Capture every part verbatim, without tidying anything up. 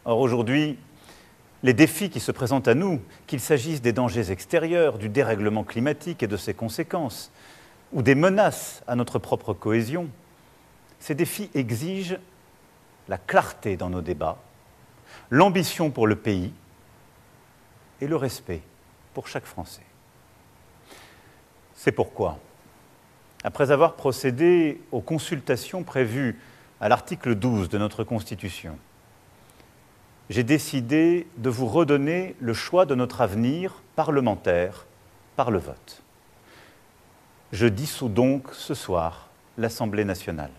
Or aujourd'hui, les défis qui se présentent à nous, qu'il s'agisse des dangers extérieurs, du dérèglement climatique et de ses conséquences, ou des menaces à notre propre cohésion, ces défis exigent la clarté dans nos débats, l'ambition pour le pays et le respect pour chaque Français. C'est pourquoi, après avoir procédé aux consultations prévues à l'article douze de notre Constitution, j'ai décidé de vous redonner le choix de notre avenir parlementaire par le vote. Je dissous donc ce soir l'Assemblée nationale.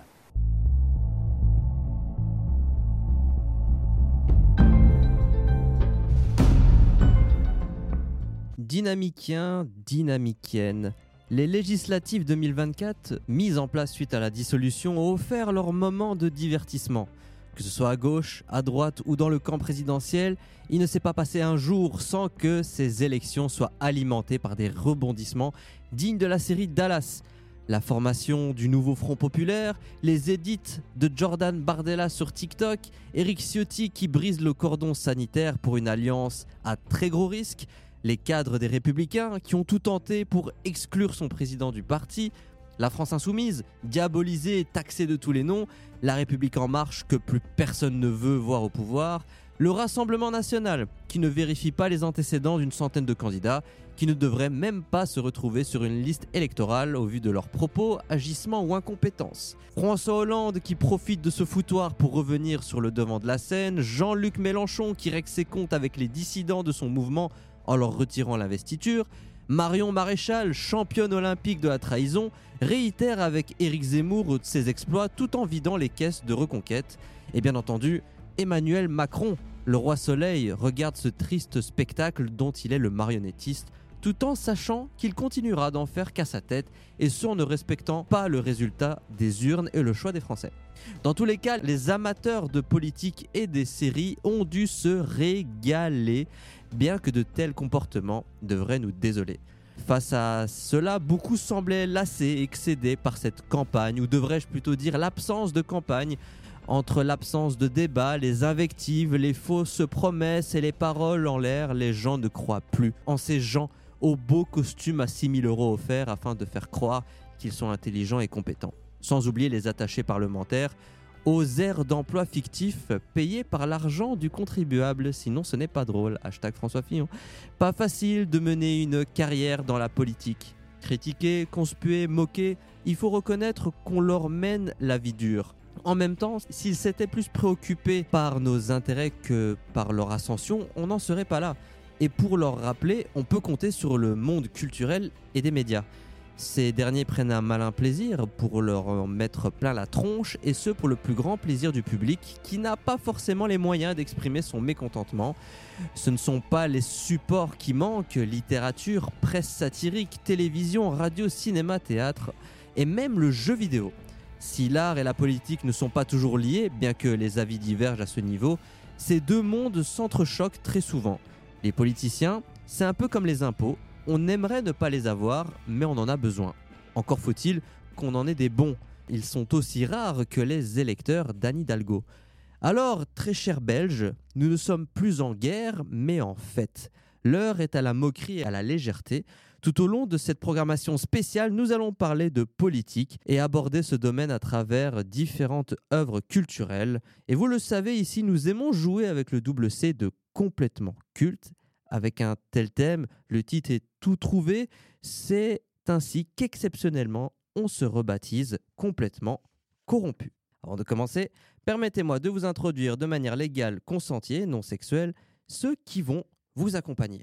Dynamiciens, dynamiciennes, les législatives deux mille vingt-quatre, mises en place suite à la dissolution, ont offert leur moment de divertissement. Que ce soit à gauche, à droite ou dans le camp présidentiel, il ne s'est pas passé un jour sans que ces élections soient alimentées par des rebondissements dignes de la série Dallas. La formation du nouveau Front Populaire, les édits de Jordan Bardella sur TikTok, Éric Ciotti qui brise le cordon sanitaire pour une alliance à très gros risque, les cadres des Républicains qui ont tout tenté pour exclure son président du parti, la France insoumise, diabolisée et taxée de tous les noms, la République en marche que plus personne ne veut voir au pouvoir, le Rassemblement national qui ne vérifie pas les antécédents d'une centaine de candidats qui ne devraient même pas se retrouver sur une liste électorale au vu de leurs propos, agissements ou incompétences. François Hollande qui profite de ce foutoir pour revenir sur le devant de la scène, Jean-Luc Mélenchon qui règle ses comptes avec les dissidents de son mouvement en leur retirant l'investiture, Marion Maréchal, championne olympique de la trahison, réitère avec Éric Zemmour ses exploits tout en vidant les caisses de Reconquête. Et bien entendu, Emmanuel Macron, le roi soleil, regarde ce triste spectacle dont il est le marionnettiste, tout en sachant qu'il continuera d'en faire qu'à sa tête, et ce en ne respectant pas le résultat des urnes et le choix des Français. Dans tous les cas, les amateurs de politique et des séries ont dû se régaler, bien que de tels comportements devraient nous désoler. Face à cela, beaucoup semblaient lassés, excédés par cette campagne, ou devrais-je plutôt dire l'absence de campagne. Entre l'absence de débat, les invectives, les fausses promesses et les paroles en l'air, les gens ne croient plus en ces gens aux beaux costumes à six mille euros offerts afin de faire croire qu'ils sont intelligents et compétents. Sans oublier les attachés parlementaires, aux airs d'emploi fictifs payés par l'argent du contribuable, sinon ce n'est pas drôle. Hashtag François Fillon. Pas facile de mener une carrière dans la politique. Critiquer, conspuer, moquer, il faut reconnaître qu'on leur mène la vie dure. En même temps, s'ils s'étaient plus préoccupés par nos intérêts que par leur ascension, on n'en serait pas là. Et pour leur rappeler, on peut compter sur le monde culturel et des médias. Ces derniers prennent un malin plaisir pour leur mettre plein la tronche, et ce pour le plus grand plaisir du public qui n'a pas forcément les moyens d'exprimer son mécontentement. Ce ne sont pas les supports qui manquent, littérature, presse satirique, télévision, radio, cinéma, théâtre et même le jeu vidéo. Si l'art et la politique ne sont pas toujours liés, bien que les avis divergent à ce niveau, ces deux mondes s'entrechoquent très souvent. Les politiciens, c'est un peu comme les impôts. On aimerait ne pas les avoir, mais on en a besoin. Encore faut-il qu'on en ait des bons. Ils sont aussi rares que les électeurs d'Anne Hidalgo. Alors, très chers Belges, nous ne sommes plus en guerre, mais en fête. L'heure est à la moquerie et à la légèreté. Tout au long de cette programmation spéciale, nous allons parler de politique et aborder ce domaine à travers différentes œuvres culturelles. Et vous le savez, ici, nous aimons jouer avec le double C de complètement culte. Avec un tel thème, le titre est tout trouvé. C'est ainsi qu'exceptionnellement, on se rebaptise complètement corrompu. Avant de commencer, permettez-moi de vous introduire de manière légale, consentie et non sexuelle, ceux qui vont vous accompagner.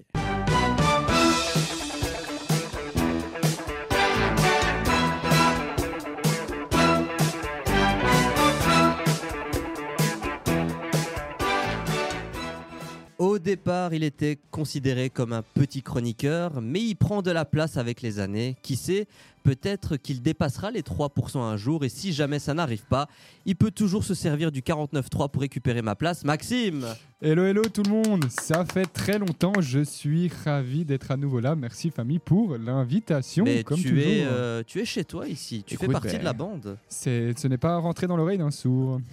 Au départ, il était considéré comme un petit chroniqueur, mais il prend de la place avec les années. Qui sait, peut-être qu'il dépassera les trois pour cent un jour, et si jamais ça n'arrive pas, il peut toujours se servir du quarante-neuf trois pour récupérer ma place. Maxime! Hello, hello tout le monde! Ça fait très longtemps, je suis ravi d'être à nouveau là. Merci famille pour l'invitation, mais comme tu toujours. Es, euh, tu es chez toi ici, tu Écoute, fais partie ben, de la bande. C'est, ce n'est pas rentré dans l'oreille d'un sourd.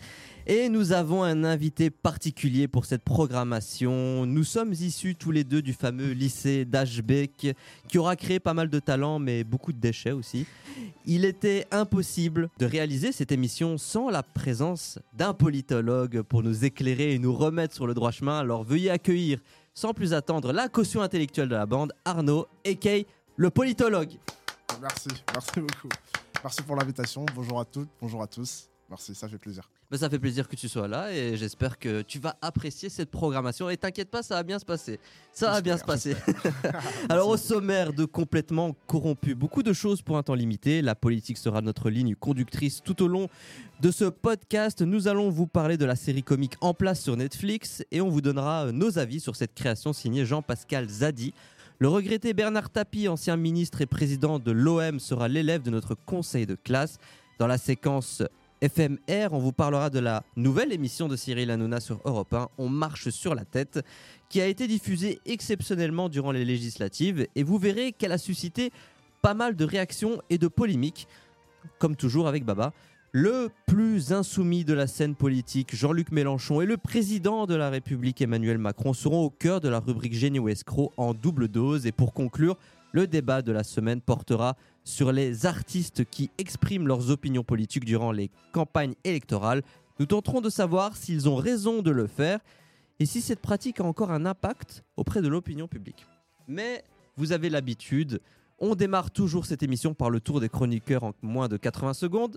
Et nous avons un invité particulier pour cette programmation. Nous sommes issus tous les deux du fameux lycée d'Ashbeck, qui aura créé pas mal de talents, mais beaucoup de déchets aussi. Il était impossible de réaliser cette émission sans la présence d'un politologue pour nous éclairer et nous remettre sur le droit chemin. Alors veuillez accueillir, sans plus attendre, la caution intellectuelle de la bande, Arnaud, a k a le politologue. Merci, merci beaucoup. Merci pour l'invitation. Bonjour à toutes, bonjour à tous. Merci, ça fait plaisir. Ben, ça fait plaisir que tu sois là et j'espère que tu vas apprécier cette programmation. Et t'inquiète pas, ça va bien se passer. Ça va bien se passer. Alors au sommaire de Complètement Corrompu, beaucoup de choses pour un temps limité. La politique sera notre ligne conductrice tout au long de ce podcast. Nous allons vous parler de la série comique En place sur Netflix et on vous donnera nos avis sur cette création signée Jean-Pascal Zadi. Le regretté Bernard Tapie, ancien ministre et président de l'O M, sera l'élève de notre conseil de classe. Dans la séquence F M R, on vous parlera de la nouvelle émission de Cyril Hanouna sur Europe un, On marche sur la tête, qui a été diffusée exceptionnellement durant les législatives et vous verrez qu'elle a suscité pas mal de réactions et de polémiques, comme toujours avec Baba. Le plus insoumis de la scène politique, Jean-Luc Mélenchon, et le président de la République, Emmanuel Macron, seront au cœur de la rubrique Génie ou escroc en double dose. Et pour conclure, le débat de la semaine portera sur les artistes qui expriment leurs opinions politiques durant les campagnes électorales. Nous tenterons de savoir s'ils ont raison de le faire et si cette pratique a encore un impact auprès de l'opinion publique. Mais vous avez l'habitude, on démarre toujours cette émission par le tour des chroniqueurs en moins de quatre-vingts secondes.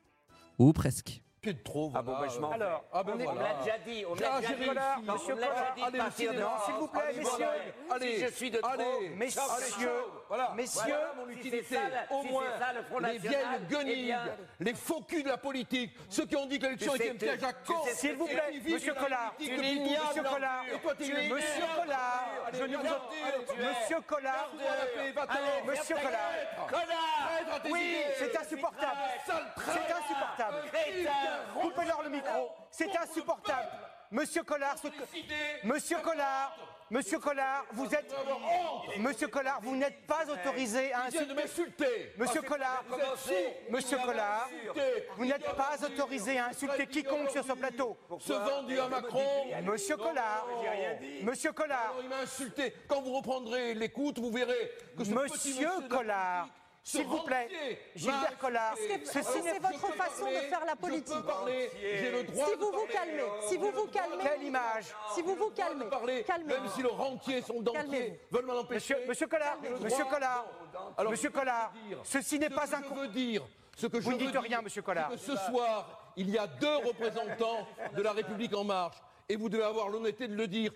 Ou presque. Que de trop, voilà. Ah bon, bah, je m'en... Alors, ah ben on, est... voilà. on l'a déjà dit, on J'ai l'a un déjà dit. Collard, Non, monsieur on l'a déjà dit Collard, de partir allez, de... s'il vous plaît, Allez, messieurs. Allez, si je suis de trop, allez, messieurs, voilà. messieurs, Voilà mon si utilité. c'est ça, la- Au si moins, c'est ça, le Front les National, vieilles eh guenilles, bien- les faux culs de la politique, ceux qui ont dit que l'élection Tu sais, était un piège à tu con. sais, s'il vous et plaît, qui vivent monsieur dans la Collard, politique tu depuis l'ignores, toujours. monsieur Collard, Et toi, tu tu l'ignores. monsieur Collard, Allez, je ne vous viens, en- allez, tu es. monsieur Collard, Garde-toi la paix, va-t'en. allez, monsieur Viens, Collard, traître. Collard, Traître à tes oui, idées. c'est insupportable, Sale traître. c'est insupportable, Crétin. coupez-leur le micro, c'est insupportable, monsieur Collard, ce que- monsieur Collard, monsieur Collard, vous êtes, monsieur Collard, vous n'êtes pas autorisé à Il vient de insulter. m'insulter. Monsieur Collard, Vous êtes fou. monsieur Il vient Collard, m'insulter. vous n'êtes pas autorisé à insulter quiconque sur ce plateau. Ce vendu à Macron. Monsieur Collard, monsieur Collard, Alors, il m'a insulté. Quand vous reprendrez l'écoute, vous verrez que ce petit monsieur monsieur Collard, ce s'il vous plaît, rentier Gilbert m'a Collard, insulté. ceci Alors, n'est je votre peux façon parler, de faire la je politique. peux parler, j'ai le droit Si de vous vous parler. calmez, si vous vous calmez, quelle image. si vous vous calmez, Parler, calmez. même si le rentier, son dentier, Calmez-vous. veulent m'en empêcher. Monsieur, monsieur Collard, j'ai le monsieur droit. Collard, Alors, monsieur ce que je Collard, veux dire, ceci n'est ce pas que un... je veux dire, ce que je Vous ne veux dites dire, rien, monsieur Collard. c'est que ce soir, il y a deux représentants de la République En Marche, et vous devez avoir l'honnêteté de le dire.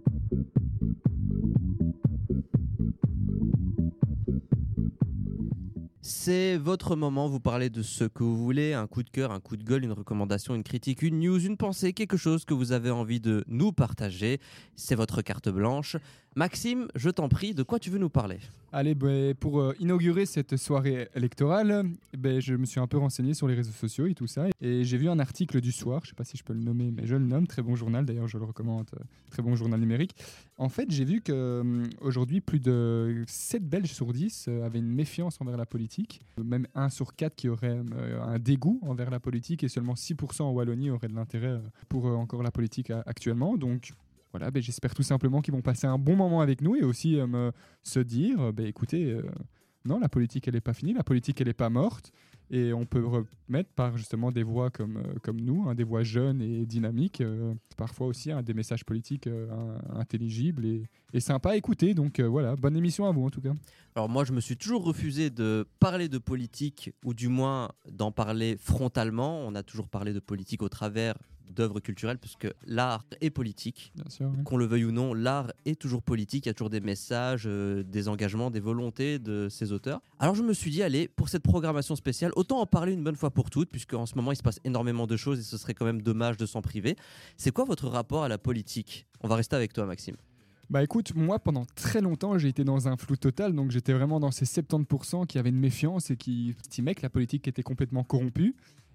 C'est votre moment, vous parlez de ce que vous voulez, un coup de cœur, un coup de gueule, une recommandation, une critique, une news, une pensée, quelque chose que vous avez envie de nous partager. C'est votre carte blanche. Maxime, je t'en prie, de quoi tu veux nous parler ? Allez, bah, pour euh, inaugurer cette soirée électorale, bah, je me suis un peu renseigné sur les réseaux sociaux et tout ça. Et j'ai vu un article du Soir, je ne sais pas si je peux le nommer, mais je le nomme, très bon journal, d'ailleurs je le recommande, euh, très bon journal numérique. En fait, j'ai vu qu'aujourd'hui, plus de sept Belges sur dix euh, avaient une méfiance envers la politique. Même un sur quatre qui aurait euh, un dégoût envers la politique et seulement six pour cent en Wallonie auraient de l'intérêt euh, pour euh, encore la politique euh, actuellement. Donc, voilà, ben, j'espère tout simplement qu'ils vont passer un bon moment avec nous et aussi euh, me, se dire, ben, écoutez, euh, non, la politique, elle n'est pas finie, la politique, elle n'est pas morte. Et on peut remettre par justement des voix comme, euh, comme nous, hein, des voix jeunes et dynamiques, euh, parfois aussi hein, des messages politiques euh, un, intelligibles et, et sympas à écouter. Donc euh, voilà, bonne émission à vous en tout cas. Alors moi, je me suis toujours refusé de parler de politique, ou du moins d'en parler frontalement. On a toujours parlé de politique au travers d'œuvres culturelles, puisque l'art est politique. Bien sûr. Oui. Qu'on le veuille ou non, l'art est toujours politique. Il y a toujours des messages, euh, des engagements, des volontés de ses auteurs. Alors je me suis dit, allez, pour cette programmation spéciale, autant en parler une bonne fois pour toutes, puisque en ce moment, il se passe énormément de choses et ce serait quand même dommage de s'en priver. C'est quoi votre rapport à la politique ? On va rester avec toi, Maxime. Bah écoute, moi pendant très longtemps j'ai été dans un flou total, donc j'étais vraiment dans ces soixante-dix pour cent qui avaient une méfiance et qui estimaient que la politique était complètement corrompue.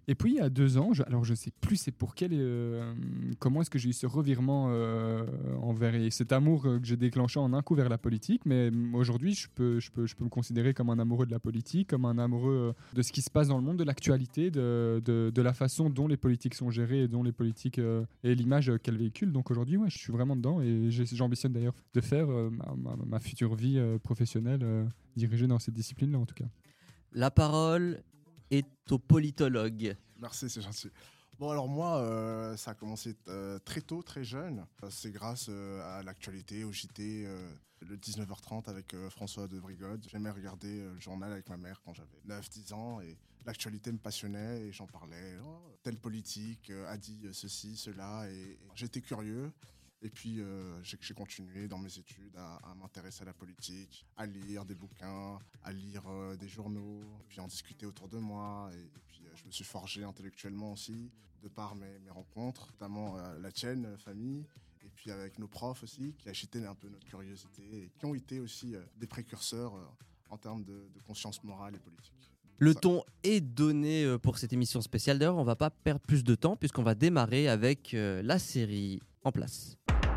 Et puis il y a deux ans, je, alors je sais plus c'est pour quel, euh, comment est-ce que j'ai eu ce revirement euh, envers et cet amour euh, que j'ai déclenché en un coup vers la politique. Mais euh, aujourd'hui, je peux, je peux, je peux me considérer comme un amoureux de la politique, comme un amoureux euh, de ce qui se passe dans le monde, de l'actualité, de, de, de la façon dont les politiques sont gérées et dont les politiques euh, et l'image euh, qu'elles véhiculent. Donc aujourd'hui, ouais, je suis vraiment dedans et j'ai- j'ambitionne d'ailleurs de faire euh, ma, ma- ma future vie euh, professionnelle euh, dirigée dans cette discipline-là en tout cas. La parole est au politologue. Merci, c'est gentil. Bon, alors moi, euh, ça a commencé euh, très tôt, très jeune. Euh, C'est grâce euh, à l'actualité, au J T, euh, le dix-neuf heures trente avec euh, François de Brigode. J'aimais regarder euh, le journal avec ma mère quand j'avais neuf dix ans et l'actualité me passionnait et j'en parlais. Oh, tel politique euh, a dit ceci, cela et, et j'étais curieux. Et puis, euh, j'ai j'ai continué dans mes études à, à m'intéresser à la politique, à lire des bouquins, à lire euh, des journaux, et puis en discuter autour de moi. Et, et puis, euh, je me suis forgé intellectuellement aussi, de par mes, mes rencontres, notamment euh, la tienne, euh, famille, et puis avec nos profs aussi, qui agitaient un peu notre curiosité et qui ont été aussi euh, des précurseurs euh, en termes de, de conscience morale et politique. Le Ça- ton est donné euh, pour cette émission spéciale. D'ailleurs, on va pas perdre plus de temps puisqu'on va démarrer avec euh, la série En place.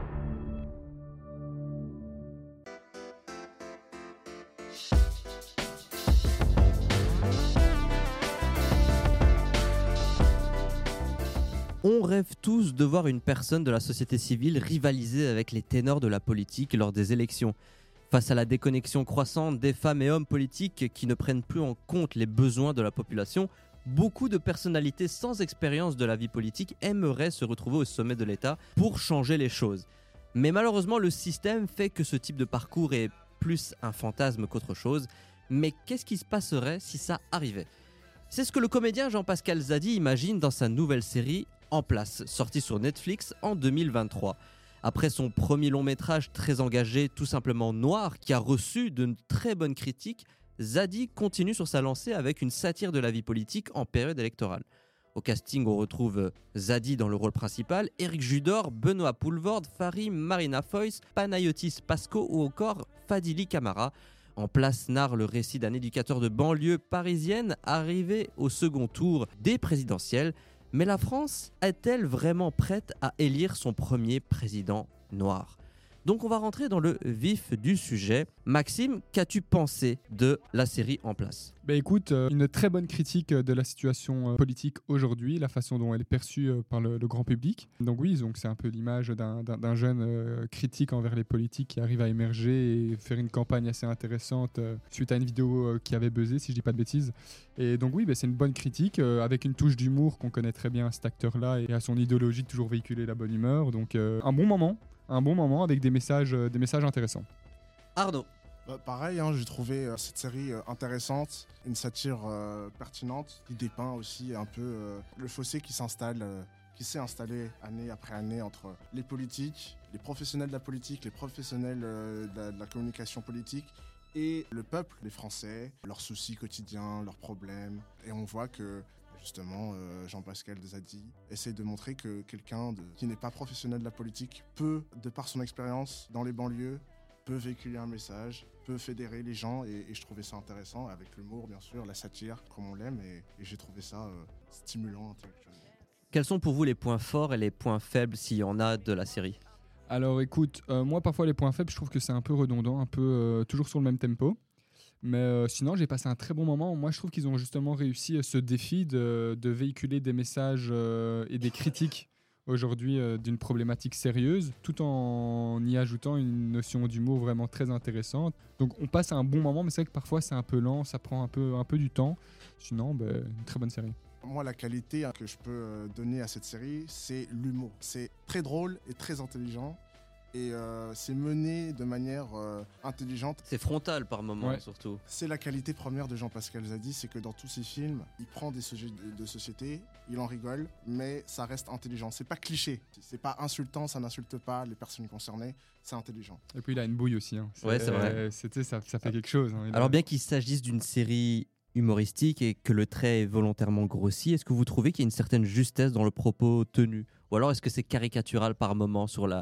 On rêve tous de voir une personne de la société civile rivaliser avec les ténors de la politique lors des élections. Face à la déconnexion croissante des femmes et hommes politiques qui ne prennent plus en compte les besoins de la population, beaucoup de personnalités sans expérience de la vie politique aimeraient se retrouver au sommet de l'État pour changer les choses. Mais malheureusement, le système fait que ce type de parcours est plus un fantasme qu'autre chose. Mais qu'est-ce qui se passerait si ça arrivait ? C'est ce que le comédien Jean-Pascal Zadi imagine dans sa nouvelle série En place, sortie sur Netflix en deux mille vingt-trois. Après son premier long métrage très engagé, tout simplement noir, qui a reçu de très bonnes critiques, Zadi continue sur sa lancée avec une satire de la vie politique en période électorale. Au casting, on retrouve Zadi dans le rôle principal, Éric Judor, Benoît Poulvorde, Fary, Marina Foïs, Panayotis Pasco ou encore Fadili Camara. En place narre le récit d'un éducateur de banlieue parisienne arrivé au second tour des présidentielles. Mais la France est-elle vraiment prête à élire son premier président noir ? Donc on va rentrer dans le vif du sujet. Maxime, qu'as-tu pensé de la série En place ? Bah écoute, euh, une très bonne critique euh, de la situation euh, politique aujourd'hui, la façon dont elle est perçue euh, par le, le grand public. Donc oui, donc c'est un peu l'image d'un, d'un, d'un jeune euh, critique envers les politiques qui arrive à émerger et faire une campagne assez intéressante euh, suite à une vidéo euh, qui avait buzzé, si je dis pas de bêtises. Et donc oui, bah, c'est une bonne critique euh, avec une touche d'humour qu'on connaît très bien à cet acteur-là et à son idéologie de toujours véhiculer la bonne humeur. Donc euh, un bon moment, un bon moment avec des messages, euh, des messages intéressants. Arnaud. Bah, pareil, hein, j'ai trouvé euh, cette série euh, intéressante, une satire euh, pertinente qui dépeint aussi un peu euh, le fossé qui s'installe, euh, qui s'est installé année après année entre les politiques, les professionnels de la politique, les professionnels euh, de, la, de la communication politique et le peuple, les Français, leurs soucis quotidiens, leurs problèmes. Et on voit que justement, euh, Jean-Pascal Zadi essaie de montrer que quelqu'un de, qui n'est pas professionnel de la politique peut, de par son expérience dans les banlieues, peut véhiculer un message, peut fédérer les gens et, et je trouvais ça intéressant avec l'humour bien sûr, la satire comme on l'aime et, et j'ai trouvé ça euh, stimulant intellectuellement. Quels sont pour vous les points forts et les points faibles, s'il y en a, de la série ? Alors écoute, euh, moi parfois les points faibles, je trouve que c'est un peu redondant, un peu euh, toujours sur le même tempo. Mais euh, sinon, j'ai passé un très bon moment. Moi, je trouve qu'ils ont justement réussi euh, ce défi de, de véhiculer des messages euh, et des critiques aujourd'hui euh, d'une problématique sérieuse, tout en y ajoutant une notion d'humour vraiment très intéressante. Donc, on passe un bon moment, mais c'est vrai que parfois c'est un peu lent, ça prend un peu, un peu du temps. Sinon, ben, une très bonne série. Moi, la qualité hein, que je peux euh, donner à cette série, c'est l'humour. C'est très drôle et très intelligent. Et euh, c'est mené de manière euh, intelligente. C'est frontal par moment, Ouais. surtout. C'est la qualité première de Jean-Pascal Zadi, c'est que dans tous ses films, il prend des sujets de, de société, il en rigole, mais ça reste intelligent. C'est pas cliché, c'est pas insultant, ça n'insulte pas les personnes concernées, c'est intelligent. Et puis, il a une bouille aussi. Hein. Ouais, c'est vrai. euh, c'était, ça, ça fait quelque chose. Hein. Il a- Alors bien qu'il s'agisse d'une série humoristique et que le trait est volontairement grossi, est-ce que vous trouvez qu'il y a une certaine justesse dans le propos tenu ? Ou alors est-ce que c'est caricatural par moment sur la,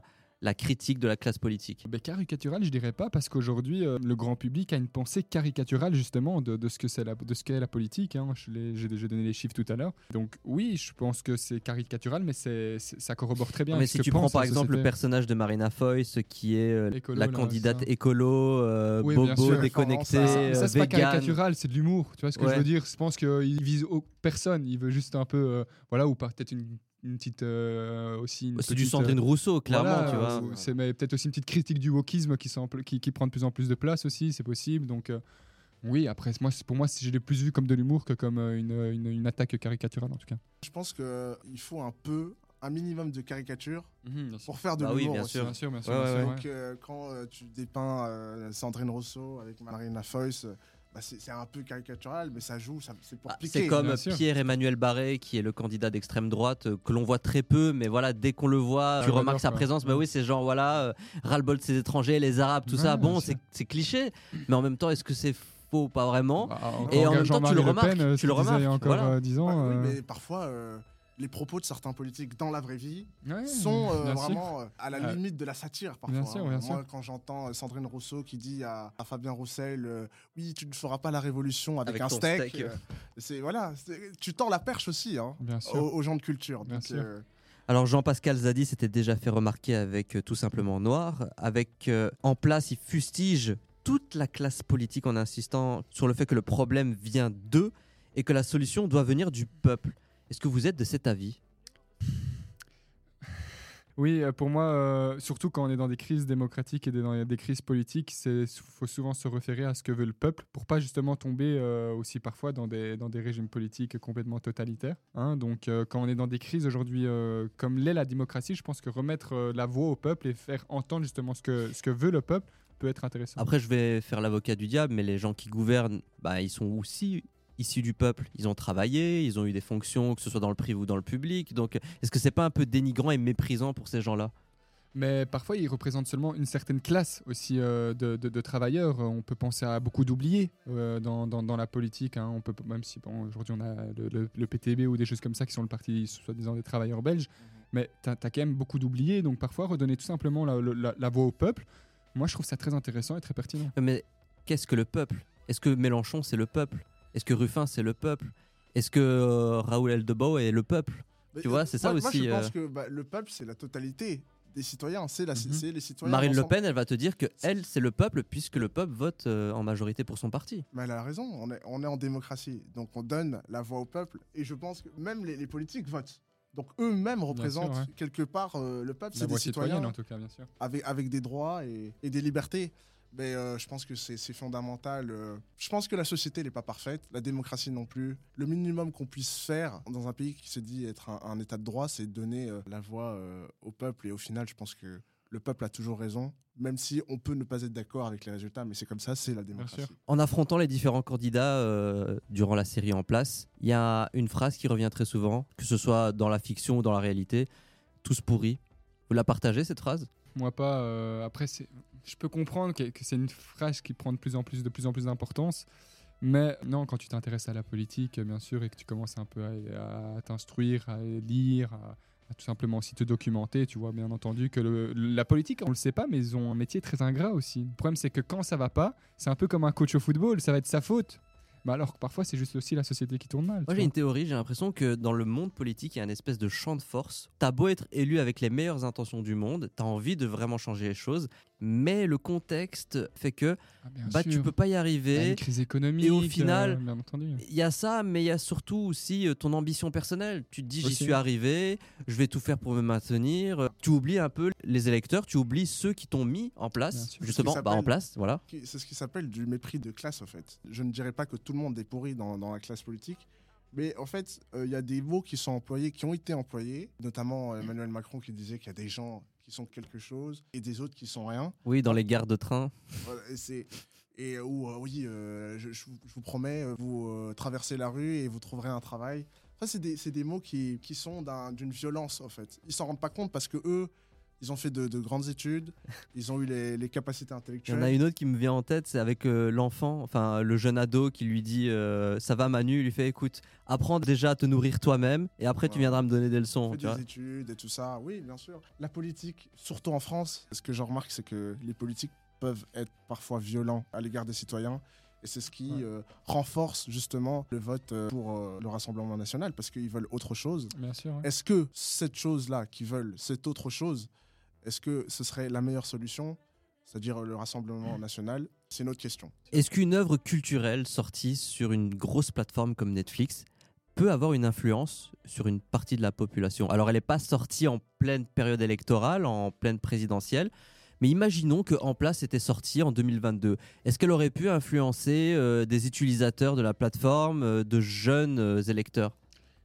la critique de la classe politique? Ben, caricatural, je dirais pas, parce qu'aujourd'hui, euh, le grand public a une pensée caricaturale justement de, de ce que c'est la, de ce qu'est la politique. Hein. Je l'ai- j'ai déjà donné les chiffres tout à l'heure. Donc oui, je pense que c'est caricatural, mais c'est, c'est- ça corrobore très bien. Non, mais avec ce si que tu prends pense par la exemple le société. personnage de Marina Foïs, qui est euh, Écolo, la là, candidate ça. école, euh, Oui, bien bobo, sûr. déconnecté, Ça, Ça, euh, ça, c'est pas vegan. caricatural, c'est de l'humour. Tu vois ce que Ouais. je veux dire? Je pense qu'il vise au- personne. Il veut juste un peu, euh, voilà, ou peut-être une, une petite euh, aussi. Une C'est du petite, Sandrine euh, Rousseau, clairement, voilà, tu vois. ou c'est mais peut-être aussi une petite critique du wokisme qui, semble, qui, qui prend de plus en plus de place aussi, c'est possible. Donc euh, oui, après, moi, c'est- pour moi, c'est- je l'ai plus vu comme de l'humour que comme euh, une, une, une attaque caricaturale en tout cas. Je pense qu'il faut un peu, un minimum de caricature Bien pour faire de Bah oui, l'humour bien aussi. sûr. Bien sûr, bien sûr. Ouais, bien ouais, sûr, ouais. Donc euh, quand euh, tu dépeins euh, Sandrine Rousseau avec Marina Foïs, euh, bah, c'est c'est un peu caricatural, mais ça joue, ça- c'est pour Ah, piquer. c'est comme bien sûr. Pierre-Emmanuel Barré, qui est le candidat d'extrême droite, euh, que l'on voit très peu, mais voilà, dès qu'on le voit, tu on remarques adore, sa quoi. présence. Bah Ouais. oui, c'est genre, voilà, euh, ras-le-bol de ces étrangers, les Arabes, tout ça. Ouais, Bon, bien c'est sûr. c'est cliché, mais en même temps, est-ce que c'est faux? Pas vraiment. Bah, Et en regarde même temps, tu Jean-Marie le Le remarques, Pen, euh, tu ce qu'il le disait il y a remarques, encore voilà. euh, dix ans. Ouais, oui, euh, mais parfois, euh, les propos de certains politiques dans la vraie vie ouais, sont euh, bien sûr. vraiment euh, à la Euh, limite de la satire parfois. bien sûr, hein. bien Moi, sûr. quand j'entends euh, Sandrine Rousseau qui dit à, à Fabien Roussel, euh, oui, tu ne feras pas la révolution avec, Avec un ton steak. steak. euh, c'est voilà, c'est- tu tords la perche aussi, hein, Bien aux, sûr. aux gens de culture. Bien Donc, sûr. euh, Alors Jean-Pascal Zadi s'était déjà fait remarquer avec euh, Tout simplement Noir. Avec euh, en place, il fustige toute la classe politique en insistant sur le fait que le problème vient d'eux et que la solution doit venir du peuple. Est-ce que vous êtes de cet avis? Oui, euh, pour moi, euh, surtout quand on est dans des crises démocratiques et des- dans des crises politiques, il faut souvent se référer à ce que veut le peuple pour pas justement tomber euh, aussi parfois dans des, dans des régimes politiques complètement totalitaires. Hein. Donc euh, quand on est dans des crises aujourd'hui euh, comme l'est la démocratie, je pense que remettre euh, la voix au peuple et faire entendre justement ce que, ce que veut le peuple peut être intéressant. Après, je vais faire l'avocat du diable, mais les gens qui gouvernent, bah, ils sont aussi issus du peuple. Ils ont travaillé, ils ont eu des fonctions, que ce soit dans le privé ou dans le public. Donc, est-ce que c'est pas un peu dénigrant et méprisant pour ces gens-là? Mais parfois, ils représentent seulement une certaine classe aussi euh, de, de- de travailleurs. On peut penser à beaucoup d'oubliés euh, dans, dans- dans la politique. Hein. On peut, même si bon, aujourd'hui on a le, le- le P T B ou des choses comme ça qui sont le parti soi-disant des travailleurs belges, mais tu as, quand même beaucoup d'oubliés. Donc parfois, redonner tout simplement la, la- la voix au peuple, moi je trouve ça très intéressant et très pertinent. Mais qu'est-ce que le peuple? Est-ce que Mélenchon, c'est le peuple? Est-ce que Ruffin, c'est le peuple? Est-ce que euh, Raoul Eldebao est le peuple? mais, Tu vois, euh, c'est ça moi, moi, aussi, je pense euh. que bah, le peuple, c'est la totalité des citoyens. C'est la- Mhm. c'est les citoyens. Marine Le ensemble. Pen, elle va te dire que elle, c'est le peuple, puisque le peuple vote euh, en majorité pour son parti. Mais elle a raison, on est, on est en démocratie. Donc on donne la voix au peuple. Et je pense que même les, les politiques votent. Donc eux-mêmes représentent sûr, ouais. quelque part euh, le peuple. La C'est des voix citoyenne citoyens en tout cas, bien sûr. avec, avec des droits et, et des libertés. Mais euh, je pense que c'est c'est fondamental. euh. Je pense que la société n'est pas parfaite, la démocratie non plus. Le minimum qu'on puisse faire dans un pays qui se dit être un, un état de droit, c'est donner euh, la voix euh, au peuple. Et au final, je pense que le peuple a toujours raison, même si on peut ne pas être d'accord avec les résultats. Mais c'est comme ça, c'est la démocratie. sûr. En affrontant les différents candidats euh, durant la série En Place, il y a une phrase qui revient très souvent, que ce soit dans la fiction ou dans la réalité, tous pourris. Vous la partagez, cette phrase? Moi pas. euh, après, c'est- je peux comprendre que, que c'est une phrase qui prend de plus en plus, de plus en plus d'importance. Mais non, quand tu t'intéresses à la politique, bien sûr, et que tu commences un peu à, à t'instruire, à lire, à, à tout simplement aussi te documenter, tu vois bien entendu que le- la politique, on le sait pas, mais ils ont un métier très ingrat aussi. Le problème, c'est que quand ça va pas, c'est un peu comme un coach au football, ça va être sa faute. Bah alors que parfois, c'est juste aussi la société qui tourne mal. tu Moi, j'ai vois. une théorie, j'ai l'impression que dans le monde politique, il y a une espèce de champ de force. T'as beau être élu avec les meilleures intentions du monde, t'as envie de vraiment changer les choses, mais le contexte fait que Ah, bien bah, tu sûr. peux pas y Il y a arriver. une crise économique. et au final, euh, bien entendu. Il y a ça, mais il y a surtout aussi euh, ton ambition personnelle. Tu te dis, j'y Aussi. suis arrivé, je vais tout faire pour me maintenir. Tu oublies un peu les électeurs, tu oublies ceux qui t'ont mis en Bien place, sûr. justement, Ce qui bah, en s'appelle- place, voilà. Qui- C'est ce qui s'appelle du mépris de classe, en fait. Je ne dirais pas que tout le monde est pourri dans, dans la classe politique, mais en fait, euh, il y a des mots qui sont employés, qui ont été employés, notamment Emmanuel Macron qui disait qu'il y a des gens qui sont quelque chose et des autres qui sont rien. Oui, dans les gares de train. Voilà, et c'est et euh, où, euh, oui, euh, je, je vous- je vous promets, euh, vous euh, traversez la rue et vous trouverez un travail. Enfin, c'est des, c'est des mots qui, qui sont d'un- d'une violence, en fait. Ils s'en rendent pas compte parce que eux, Ils ont fait de, de grandes études, ils ont eu les, les capacités Il y intellectuelles. en a une autre qui me vient en tête, c'est avec euh, l'enfant, enfin le jeune ado qui lui dit euh, ça va Manu, il lui fait écoute, apprends déjà à te nourrir toi-même et après tu Ouais. viendras me donner des leçons. Fait Tu vois. des études et tout ça, oui, bien sûr. La politique, surtout en France, ce que je remarque, c'est que les politiques peuvent être parfois violents à l'égard des citoyens. Et c'est ce qui Ouais. euh, renforce justement le vote euh, pour euh, le Rassemblement national, parce qu'ils veulent autre chose. Bien sûr. ouais. Est-ce que cette chose-là qu'ils veulent, cette autre chose, est-ce que ce serait la meilleure solution, c'est-à-dire le Rassemblement national? C'est une autre question. Est-ce qu'une œuvre culturelle sortie sur une grosse plateforme comme Netflix peut avoir une influence sur une partie de la population? Alors elle n'est pas sortie en pleine période électorale, en pleine présidentielle, mais imaginons que En Place était sortie en deux mille vingt-deux. Est-ce qu'elle aurait pu influencer euh, des utilisateurs de la plateforme, euh, de jeunes euh, électeurs?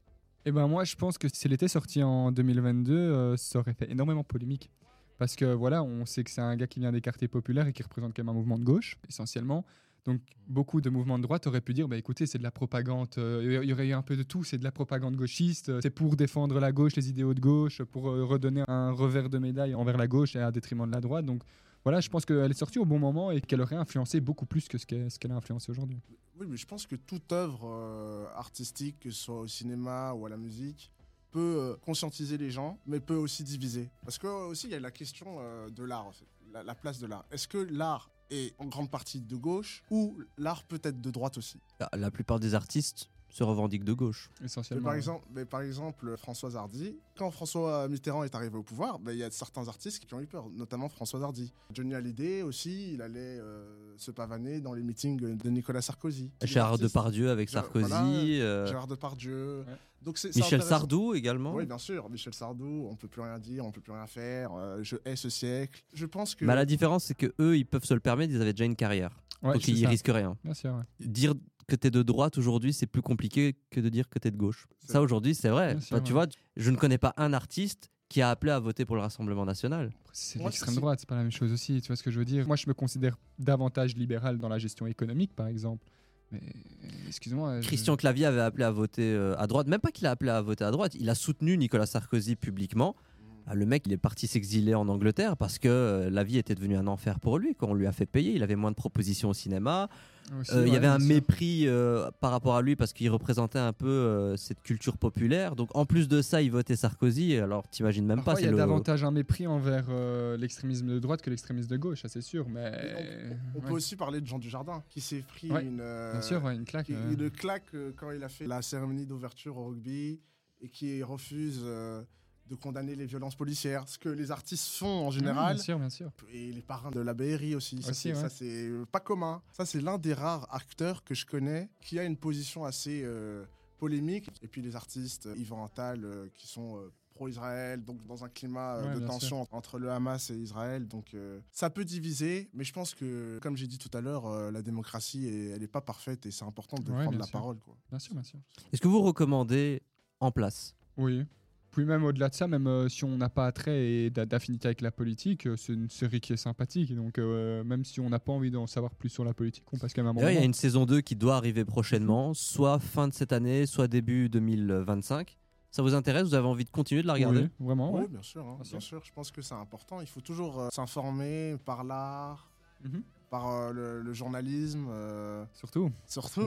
Eh ben moi, je pense que si elle était sortie en deux mille vingt-deux, euh, ça aurait fait énormément polémique. Parce que voilà, on sait que c'est un gars qui vient des quartiers populaires et qui représente quand même un mouvement de gauche, essentiellement. Donc beaucoup de mouvements de droite auraient pu dire, bah, écoutez, c'est de la propagande, euh, il y aurait eu un peu de tout, c'est de la propagande gauchiste, euh, c'est pour défendre la gauche, les idéaux de gauche, pour euh, redonner un revers de médaille envers la gauche et à détriment de la droite. Donc voilà, je pense qu'elle est sortie au bon moment et qu'elle aurait influencé beaucoup plus que ce qu'elle, ce qu'elle a influencé aujourd'hui. Oui, mais je pense que toute œuvre euh, artistique, que ce soit au cinéma ou à la musique, peut euh, conscientiser les gens, mais peut aussi diviser. Parce que euh, aussi, il y a la question euh, de l'art, en fait, la, la place de l'art. Est-ce que l'art est en grande partie de gauche ou l'art peut être de droite aussi? La, la plupart des artistes se revendiquent de gauche. Mais Essentiellement. par, ouais. exemple, mais par exemple, Françoise Hardy, quand François Mitterrand est arrivé au pouvoir, ben, il y a certains artistes qui ont eu peur, notamment Françoise Hardy. Johnny Hallyday aussi, il allait euh, se pavaner dans les meetings de Nicolas Sarkozy. Tous les Gérard artistes. Depardieu avec Gérard- Sarkozy, voilà, euh, Gérard Depardieu. Ouais. Donc c'est, c'est Michel intéressant. Sardou également. Oui, bien sûr, Michel Sardou, on peut plus rien dire, on peut plus rien faire, euh, je hais ce siècle. Je pense que... Mais la différence, c'est que eux, ils peuvent se le permettre, ils avaient déjà une carrière. Ouais, donc c'est ils ça. risquent rien. Bien sûr, ouais. Dire que tu es de droite aujourd'hui, c'est plus compliqué que de dire que tu es de gauche. C'est Ça vrai. aujourd'hui, c'est vrai. Bien sûr, Bah, tu ouais. vois, je ne connais pas un artiste qui a appelé à voter pour le Rassemblement national. Après, c'est Ouais, l'extrême c'est- droite, c'est pas la même chose aussi, tu vois ce que je veux dire. Moi, je me considère davantage libéral dans la gestion économique, par exemple. Mais excuse-moi. je- Christian Clavier avait appelé à voter euh, à droite. Même pas qu'il a appelé à voter à droite, il a soutenu Nicolas Sarkozy publiquement. Ah, le mec, il est parti s'exiler en Angleterre parce que euh, la vie était devenue un enfer pour lui. Quand on lui a fait payer, il avait moins de propositions au cinéma. aussi, Euh, il y ouais, avait un bien sûr. mépris euh, par rapport à lui parce qu'il représentait un peu euh, cette culture populaire. Donc en plus de ça, il votait Sarkozy. Alors t'imagines même Parfois, pas. il y a c'est le... davantage un mépris envers euh, l'extrémisme de droite que l'extrémisme de gauche, ça c'est sûr. Mais Mais on, on ouais. peut aussi parler de Jean Dujardin, qui s'est pris Ouais, une... euh, bien sûr, ouais, une claque. qui- euh. une claque euh, quand il a fait la cérémonie d'ouverture au rugby et qui refuse euh, de condamner les violences policières, ce que les artistes font en Ouais, général. bien sûr, bien sûr. Et les parrains de la B R I aussi, ça, Aussi, c'est, ouais. ça, c'est euh, pas commun. Ça c'est l'un des rares acteurs que je connais qui a une position assez euh, polémique. Et puis les artistes, euh, Yvan Attal, euh, qui sont euh, pro-Israël, donc dans un climat euh, Ouais, de bien tension entre le Hamas et Israël. Donc euh, ça peut diviser, mais je pense que, comme j'ai dit tout à l'heure, euh, la démocratie, est- elle n'est pas parfaite et c'est important de Ouais, prendre bien la sûr. parole, quoi. Bien sûr, bien sûr. Est-ce que vous recommandez En Place? Oui. Puis même au-delà de ça, même euh, si on n'a pas attrait et d'a- d'affinité avec la politique, euh, c'est une série qui est sympathique. Donc euh, même si on n'a pas envie d'en savoir plus sur la politique, on passe quand même un bon D'ailleurs, il y a moment. une saison deux qui doit arriver prochainement, soit fin de cette année, soit début deux mille vingt-cinq. Ça vous intéresse? Vous avez envie de continuer de la regarder? Oui, vraiment, ouais. Oui, bien sûr, hein, Bien bien sûr. Je pense que c'est important. Il faut toujours euh, s'informer par l'art, Mhm. par euh, le, le journalisme, euh, Surtout. surtout.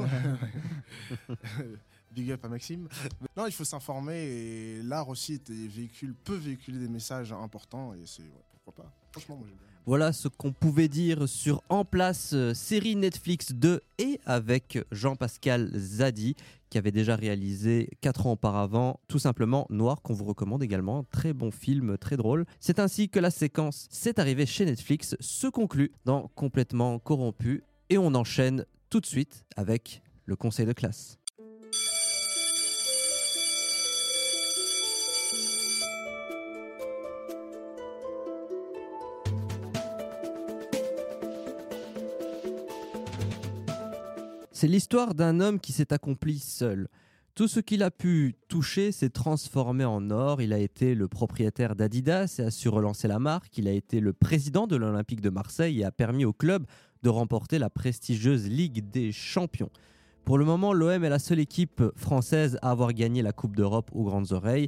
Big up à Maxime. Non, il faut s'informer et l'art aussi est- véhicule, peut véhiculer des messages importants et c'est ouais, pourquoi pas. Franchement, moi j'aime bien. Voilà ce qu'on pouvait dire sur En Place, euh, série Netflix deux, et avec Jean-Pascal Zadi, qui avait déjà réalisé quatre ans auparavant, tout simplement Noir, qu'on vous recommande également. Très bon film, très drôle. C'est ainsi que la séquence C'est arrivé chez Netflix se conclut dans Complètement corrompu, et on enchaîne tout de suite avec le conseil de classe. C'est l'histoire d'un homme qui s'est accompli seul. Tout ce qu'il a pu toucher s'est transformé en or. Il a été le propriétaire d'Adidas et a su relancer la marque. Il a été le président de l'Olympique de Marseille et a permis au club de remporter la prestigieuse Ligue des Champions. Pour le moment, l'O M est la seule équipe française à avoir gagné la Coupe d'Europe aux grandes oreilles.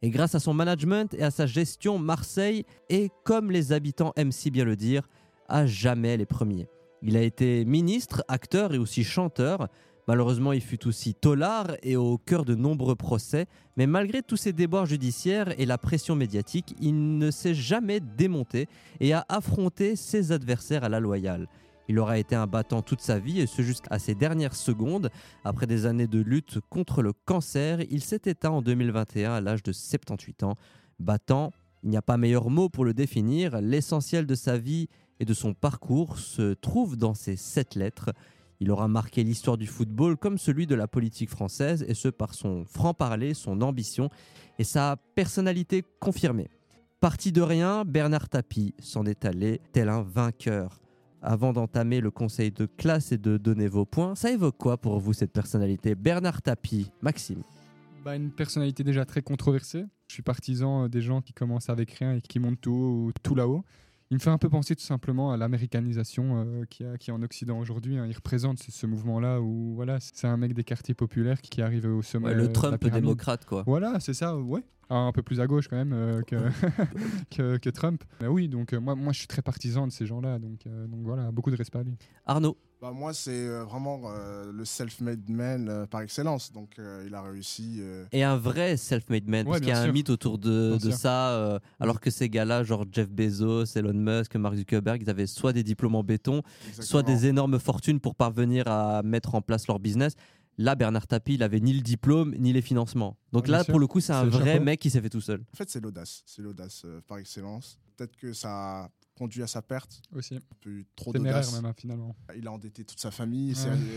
Et grâce à son management et à sa gestion, Marseille est, comme les habitants aiment si bien le dire, à jamais les premiers. Il a été ministre, acteur et aussi chanteur. Malheureusement, il fut aussi tôlard et au cœur de nombreux procès. Mais malgré tous ces déboires judiciaires et la pression médiatique, il ne s'est jamais démonté et a affronté ses adversaires à la loyale. Il aura été un battant toute sa vie et ce jusqu'à ses dernières secondes. Après des années de lutte contre le cancer, il s'est éteint en deux mille vingt et un à l'âge de soixante-dix-huit ans. Battant, il n'y a pas meilleur mot pour le définir. L'essentiel de sa vie et de son parcours se trouve dans ces sept lettres. Il aura marqué l'histoire du football comme celui de la politique française, et ce par son franc-parler, son ambition et sa personnalité confirmée. Parti de rien, Bernard Tapie s'en est allé tel un vainqueur. Avant d'entamer le conseil de classe et de donner vos points, ça évoque quoi pour vous cette personnalité ? Bernard Tapie, Maxime. Bah, une personnalité déjà très controversée. Je suis partisan des gens qui commencent avec rien et qui montent tout haut ou tout là-haut. Il me fait un peu penser tout simplement à l'américanisation euh, qu'il y a, qu'il y a en Occident aujourd'hui. Hein. Il représente ce, ce mouvement-là où voilà, c'est un mec des quartiers populaires qui, qui arrive au sommet. Ouais, le euh, Trump de la pyramide. démocrate, quoi. Voilà, c'est ça, ouais. Ah, un peu plus à gauche quand même euh, que, que, que Trump. Mais oui, donc euh, moi, moi je suis très partisan de ces gens-là. Donc, euh, donc voilà, beaucoup de respect à lui. Arnaud. Bah, moi, c'est euh, vraiment euh, le self-made man euh, par excellence. Donc, euh, il a réussi. Euh... Et un vrai self-made man, Ouais, parce qu'il y a bien un sûr. mythe autour de, Bien de sûr. ça, euh, alors que ces gars-là, genre Jeff Bezos, Elon Musk, Mark Zuckerberg, ils avaient soit des diplômes en béton, Exactement. soit des énormes fortunes pour parvenir à mettre en place leur business. Là, Bernard Tapie, il avait ni le diplôme, ni les financements. Donc Ouais, là, bien sûr. pour le coup, c'est un C'est le vrai chapeau. mec qui s'est fait tout seul. En fait, c'est l'audace. C'est l'audace euh, par excellence. Peut-être que ça a conduit à sa perte. Aussi. Un peu trop Téméraire d'audace. même, hein, finalement. Il a endetté toute sa famille. Ouais.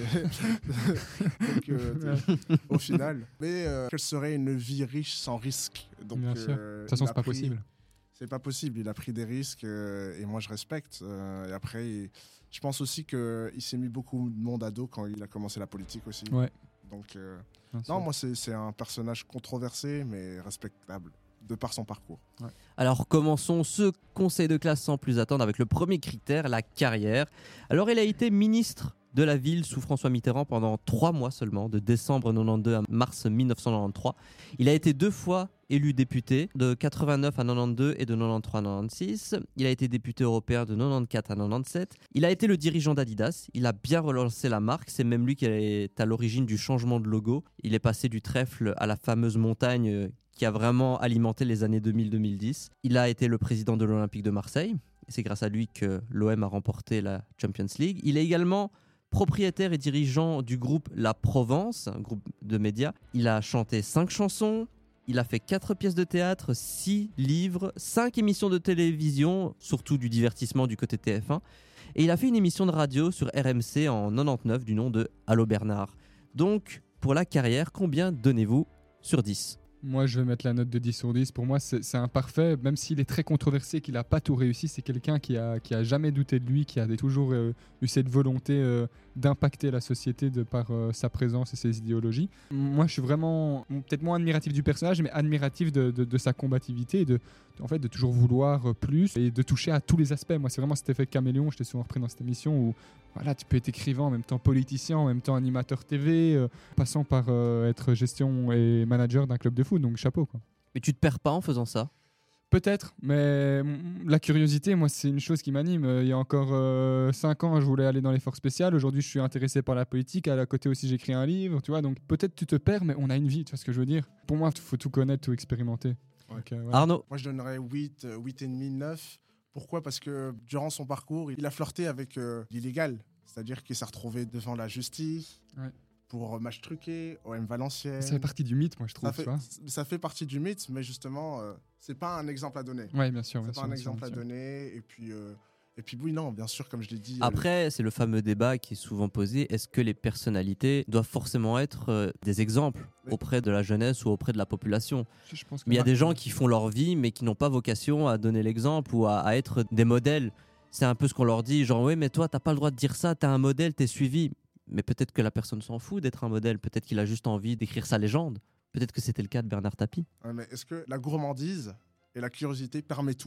c'est- Donc, euh, au final. Mais euh, quelle serait une vie riche sans risque? Donc, Bien sûr. euh, De toute façon, il a c'est pas pris- possible. C'est pas possible. Il a pris des risques euh, et moi, je respecte. Euh, et après, il- je pense aussi qu'il s'est mis beaucoup de monde à dos quand il a commencé la politique aussi. Ouais. Donc, euh, Bien sûr. non, moi, c'est c'est un personnage controversé, mais respectable de par son parcours. Alors commençons ce conseil de classe sans plus attendre avec le premier critère, la carrière. Alors il a été ministre de la ville sous François Mitterrand pendant trois mois seulement, de décembre quatre-vingt-douze à mars mille neuf cent quatre-vingt-treize. Il a été deux fois élu député, de quatre-vingt-neuf à quatre-vingt-douze et de quatre-vingt-treize à quatre-vingt-seize. Il a été député européen de quatre-vingt-quatorze à quatre-vingt-dix-sept. Il a été le dirigeant d'Adidas. Il a bien relancé la marque. C'est même lui qui est à l'origine du changement de logo. Il est passé du trèfle à la fameuse montagne qui a vraiment alimenté les années deux mille à deux mille dix. Il a été le président de l'Olympique de Marseille. Et c'est grâce à lui que l'O M a remporté la Champions League. Il est également propriétaire et dirigeant du groupe La Provence, un groupe de médias. Il a chanté cinq chansons, il a fait quatre pièces de théâtre, six livres, cinq émissions de télévision, surtout du divertissement du côté T F un. Et il a fait une émission de radio sur R M C en quatre-vingt-dix-neuf du nom de Allô Bernard. Donc, pour la carrière, combien donnez-vous sur dix ? Moi, je vais mettre la note de dix sur dix. Pour moi, c'est c'est un parfait. Même s'il est très controversé, qu'il n'a pas tout réussi, c'est quelqu'un qui a, qui a jamais douté de lui, qui a toujours euh, eu cette volonté euh, d'impacter la société de par euh, sa présence et ses idéologies. Moi, je suis vraiment, peut-être moins admiratif du personnage, mais admiratif de, de, de sa combativité et de, de- en fait, de toujours vouloir euh, plus et de toucher à tous les aspects. Moi, c'est vraiment cet effet caméléon, je t'ai souvent repris dans cette émission, où voilà, tu peux être écrivain en même temps politicien, en même temps animateur T V, euh, passant par euh, être gestion et manager d'un club de foot, donc chapeau quoi. Mais tu te perds pas en faisant ça ? Peut-être, mais mm, la curiosité, moi, c'est une chose qui m'anime. Euh, Il y a encore cinq ans, je voulais aller dans les forces spéciales. Aujourd'hui, je suis intéressé par la politique. À la côté aussi, j'écris un livre, tu vois. Donc peut-être tu te perds, mais on a une vie, tu vois ce que je veux dire. Pour moi, il faut tout connaître, tout expérimenter. Ouais. Donc, euh, voilà. Arnaud ? Moi, je donnerais huit, euh, huit virgule cinq, neuf. Pourquoi? Parce que durant son parcours, il a flirté avec euh, l'illégal. C'est-à-dire qu'il s'est retrouvé devant la justice Ouais. pour euh, match truqué, O M Valenciennes. Ça fait partie du mythe, moi, je trouve. Ça fait, tu vois. ça fait partie du mythe, mais justement, euh, c'est pas un exemple à donner. Ouais, bien sûr. C'est bien pas sûr, un bien sûr, exemple bien à sûr. donner. Et puis, euh, et puis, oui, non, bien sûr, comme je l'ai dit. euh, Après, c'est le fameux débat qui est souvent posé. Est-ce que les personnalités doivent forcément être euh, des exemples Oui. auprès de la jeunesse ou auprès de la population ? Je- je pense que Mais il y a Marc- des gens qui font leur vie, mais qui n'ont pas vocation à donner l'exemple ou à, à être des modèles. C'est un peu ce qu'on leur dit, genre oui, mais toi, t'as pas le droit de dire ça, t'es un modèle, t'es suivi. Mais peut-être que la personne s'en fout d'être un modèle. Peut-être qu'il a juste envie d'écrire sa légende. Peut-être que c'était le cas de Bernard Tapie. ouais, mais est-ce que la gourmandise et la curiosité permettent tout?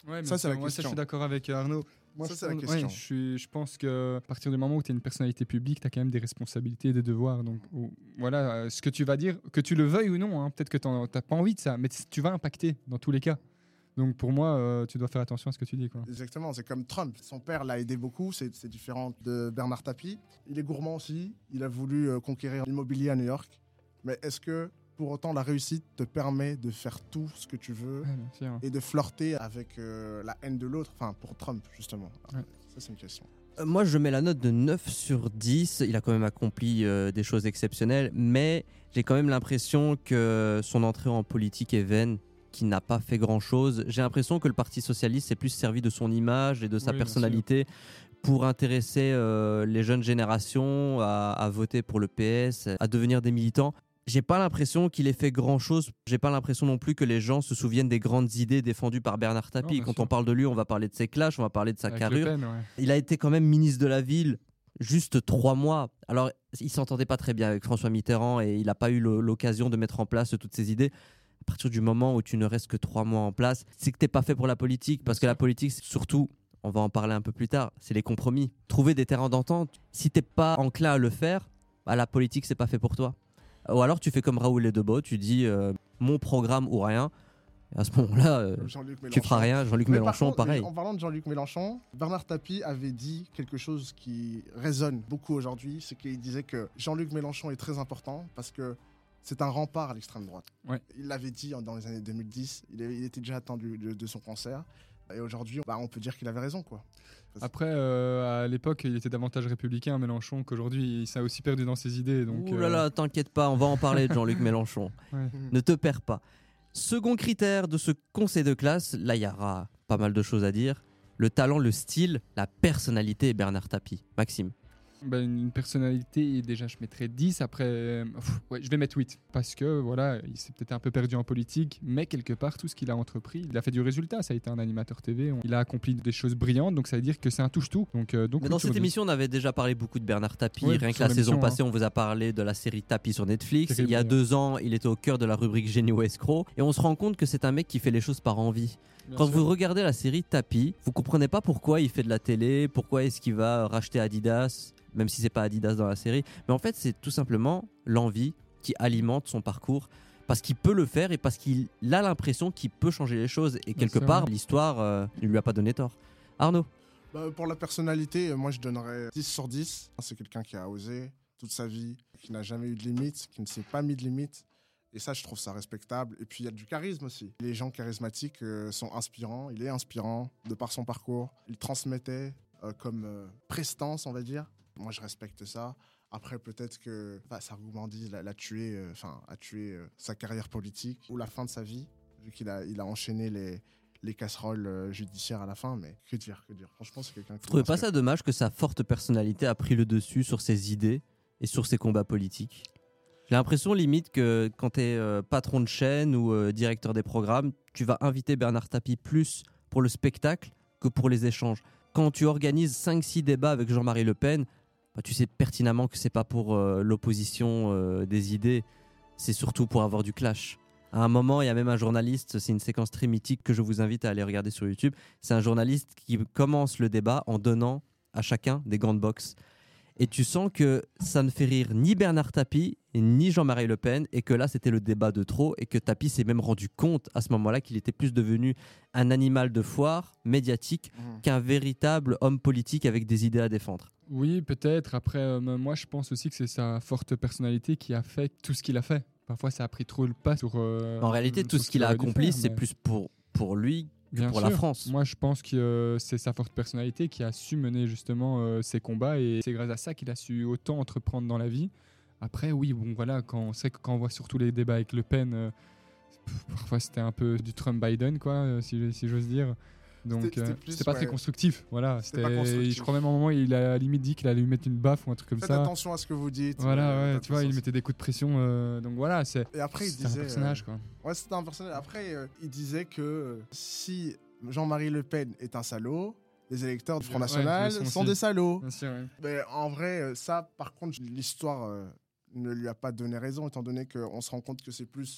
Ouais, mais Ça, c'est la moi, ça, je question. suis d'accord avec Arnaud. Moi, Ça, je c'est la pense- question. ouais, je, suis- je pense que à partir du moment où tu es une personnalité publique, tu as quand même des responsabilités, des devoirs. Donc ou- voilà, euh, ce que tu vas dire, que tu le veuilles ou non, hein, peut-être que tu n'as pas envie de ça, mais t- tu vas impacter dans tous les cas. Donc pour moi, euh, tu dois faire attention à ce que tu dis, quoi. Exactement, c'est comme Trump. Son père l'a aidé beaucoup, c'est c'est différent de Bernard Tapie. Il est gourmand aussi, il a voulu euh, conquérir l'immobilier à New York. Mais est-ce que pour autant la réussite te permet de faire tout ce que tu veux Ouais, bien sûr. et de flirter avec euh, la haine de l'autre? Enfin, pour Trump, justement. Ouais. Ça, c'est une question. Euh, Moi, je mets la note de neuf sur dix. Il a quand même accompli euh, des choses exceptionnelles, mais j'ai quand même l'impression que son entrée en politique est vaine, qu'il n'a pas fait grand-chose. J'ai l'impression que le Parti socialiste s'est plus servi de son image et de sa Oui, bien personnalité pour intéresser euh, les jeunes générations à, à voter pour le P S, à devenir des militants. J'ai pas l'impression qu'il ait fait grand-chose. J'ai pas l'impression non plus que les gens se souviennent des grandes idées défendues par Bernard Tapie. bien Quand sûr. on parle de lui, on va parler de ses clashs, on va parler de sa Avec carrure. Le Pen, ouais. Il a été quand même ministre de la ville juste trois mois. Alors, il s'entendait pas très bien avec François Mitterrand et il n'a pas eu le- l'occasion de mettre en place toutes ces idées. À partir du moment où tu ne restes que trois mois en place, c'est que t'es pas fait pour la politique. Parce que la politique, c'est surtout, on va en parler un peu plus tard, c'est les compromis. Trouver des terrains d'entente. Si t'es pas enclin à le faire, bah, la politique, c'est pas fait pour toi. Ou alors tu fais comme Raoul Ledebo, tu dis euh, mon programme ou rien. Et à ce moment-là, euh, Jean-Luc tu Mélenchon. feras rien. Jean-Luc Mais par Mélenchon, contre, pareil. En parlant de Jean-Luc Mélenchon, Bernard Tapie avait dit quelque chose qui résonne beaucoup aujourd'hui, c'est qu'il disait que Jean-Luc Mélenchon est très important parce que c'est un rempart à l'extrême droite. Ouais. Il l'avait dit en- dans les années deux mille dix, il, est- il était déjà attendu de, de son cancer. Et aujourd'hui, bah, on peut dire qu'il avait raison, quoi. Après, euh, à l'époque, il était davantage républicain, Mélenchon, qu'aujourd'hui, il s'est aussi perdu dans ses idées. Donc, Ouh là là, t'inquiète pas, on va en parler de Jean-Luc Mélenchon. Ouais. Ne te perds pas. Second critère de ce conseil de classe, là il y aura pas mal de choses à dire. Le talent, le style, la personnalité et Bernard Tapie. Maxime. Ben, une personnalité, déjà je mettrais dix, après euh, pff, ouais, je vais mettre huit, parce que voilà, il s'est peut-être un peu perdu en politique, mais quelque part tout ce qu'il a entrepris, il a fait du résultat, ça a été un animateur T V, on- il a accompli des choses brillantes, donc ça veut dire que c'est un touche-tout. Donc, euh, donc Mais oui, dans sur cette dix. émission, on avait déjà parlé beaucoup de Bernard Tapie. Oui, Rien que sur la saison l'émission, passée, on vous a parlé de la série Tapie sur Netflix. Terrible, il y a d'ailleurs. deux ans, il était au cœur de la rubrique Génie ou escroc. Et on se rend compte que c'est un mec qui fait les choses par envie. Bien Quand sûr. vous regardez la série Tapie, vous comprenez pas pourquoi il fait de la télé, pourquoi est-ce qu'il va racheter Adidas, même si c'est pas Adidas dans la série. Mais en fait, c'est tout simplement l'envie qui alimente son parcours. Parce qu'il peut le faire et parce qu'il a l'impression qu'il peut changer les choses. Et quelque c'est part, vrai. l'histoire euh, ne lui a pas donné tort. Arnaud. Bah, pour la personnalité, euh, moi je donnerais dix sur dix. C'est quelqu'un qui a osé toute sa vie, qui n'a jamais eu de limites, qui ne s'est pas mis de limites. Et ça, je trouve ça respectable. Et puis, il y a du charisme aussi. Les gens charismatiques euh, sont inspirants. Il est inspirant de par son parcours. Il transmettait euh, comme euh, prestance, on va dire. Moi, je respecte ça. Après, peut-être que bah, sa gourmandise l'a, l'a tué, euh, enfin, a tué euh, sa carrière politique ou la fin de sa vie, vu qu'il a, il a enchaîné les, les casseroles euh, judiciaires à la fin. Mais que dire, que dire. Franchement, c'est quelqu'un qui Vous trouvez pas m'inspire. ça dommage que sa forte personnalité a pris le dessus sur ses idées et sur ses combats politiques? J'ai l'impression limite que quand tu es patron de chaîne ou euh, directeur des programmes, tu vas inviter Bernard Tapie plus pour le spectacle que pour les échanges. Quand tu organises cinq six débats avec Jean-Marie Le Pen, bah, tu sais pertinemment que c'est pas pour euh, l'opposition euh, des idées, c'est surtout pour avoir du clash. À un moment, il y a même un journaliste, c'est une séquence très mythique que je vous invite à aller regarder sur YouTube. C'est un journaliste qui commence le débat en donnant à chacun des gants de boxe. Et tu sens que ça ne fait rire ni Bernard Tapie, ni Jean-Marie Le Pen, et que là, c'était le débat de trop, et que Tapie s'est même rendu compte à ce moment-là qu'il était plus devenu un animal de foire médiatique Mmh. qu'un véritable homme politique avec des idées à défendre. Oui, peut-être. Après, euh, moi, je pense aussi que c'est sa forte personnalité qui a fait tout ce qu'il a fait. Parfois, ça a pris trop le pas sur. euh, En réalité, sur tout ce qu'il a aurait dû accompli, faire, c'est mais- plus pour, pour lui que Bien pour la sûr. France. Moi, je pense que euh, c'est sa forte personnalité qui a su mener justement euh, ses combats et c'est grâce à ça qu'il a su autant entreprendre dans la vie. Après, oui, bon, voilà, quand on sait que quand on voit surtout les débats avec Le Pen, euh, pff, parfois c'était un peu du Trump-Biden, quoi, euh, si, si j'ose dire. Donc, C'était- c'était euh, plus, c'était pas ouais. très constructif. Voilà, C'était pas c'était- constructif. je crois même à un moment, il a à la limite dit qu'il allait lui mettre une baffe ou un truc comme Faites ça. attention à ce que vous dites. Voilà, euh, ouais, faites tu vois, il attention. mettait des coups de pression. euh, donc voilà, c'est Et après, il c'est un disait. personnage, euh, quoi. Ouais, c'était un personnage. Après, euh, il disait que euh, si Jean-Marie Le Pen est un salaud, les électeurs du Front Ouais, National ils le sont sont aussi. des salauds. Bien sûr, ouais. Mais en vrai, euh, ça, par contre, l'histoire euh, ne lui a pas donné raison, étant donné qu'on se rend compte que c'est plus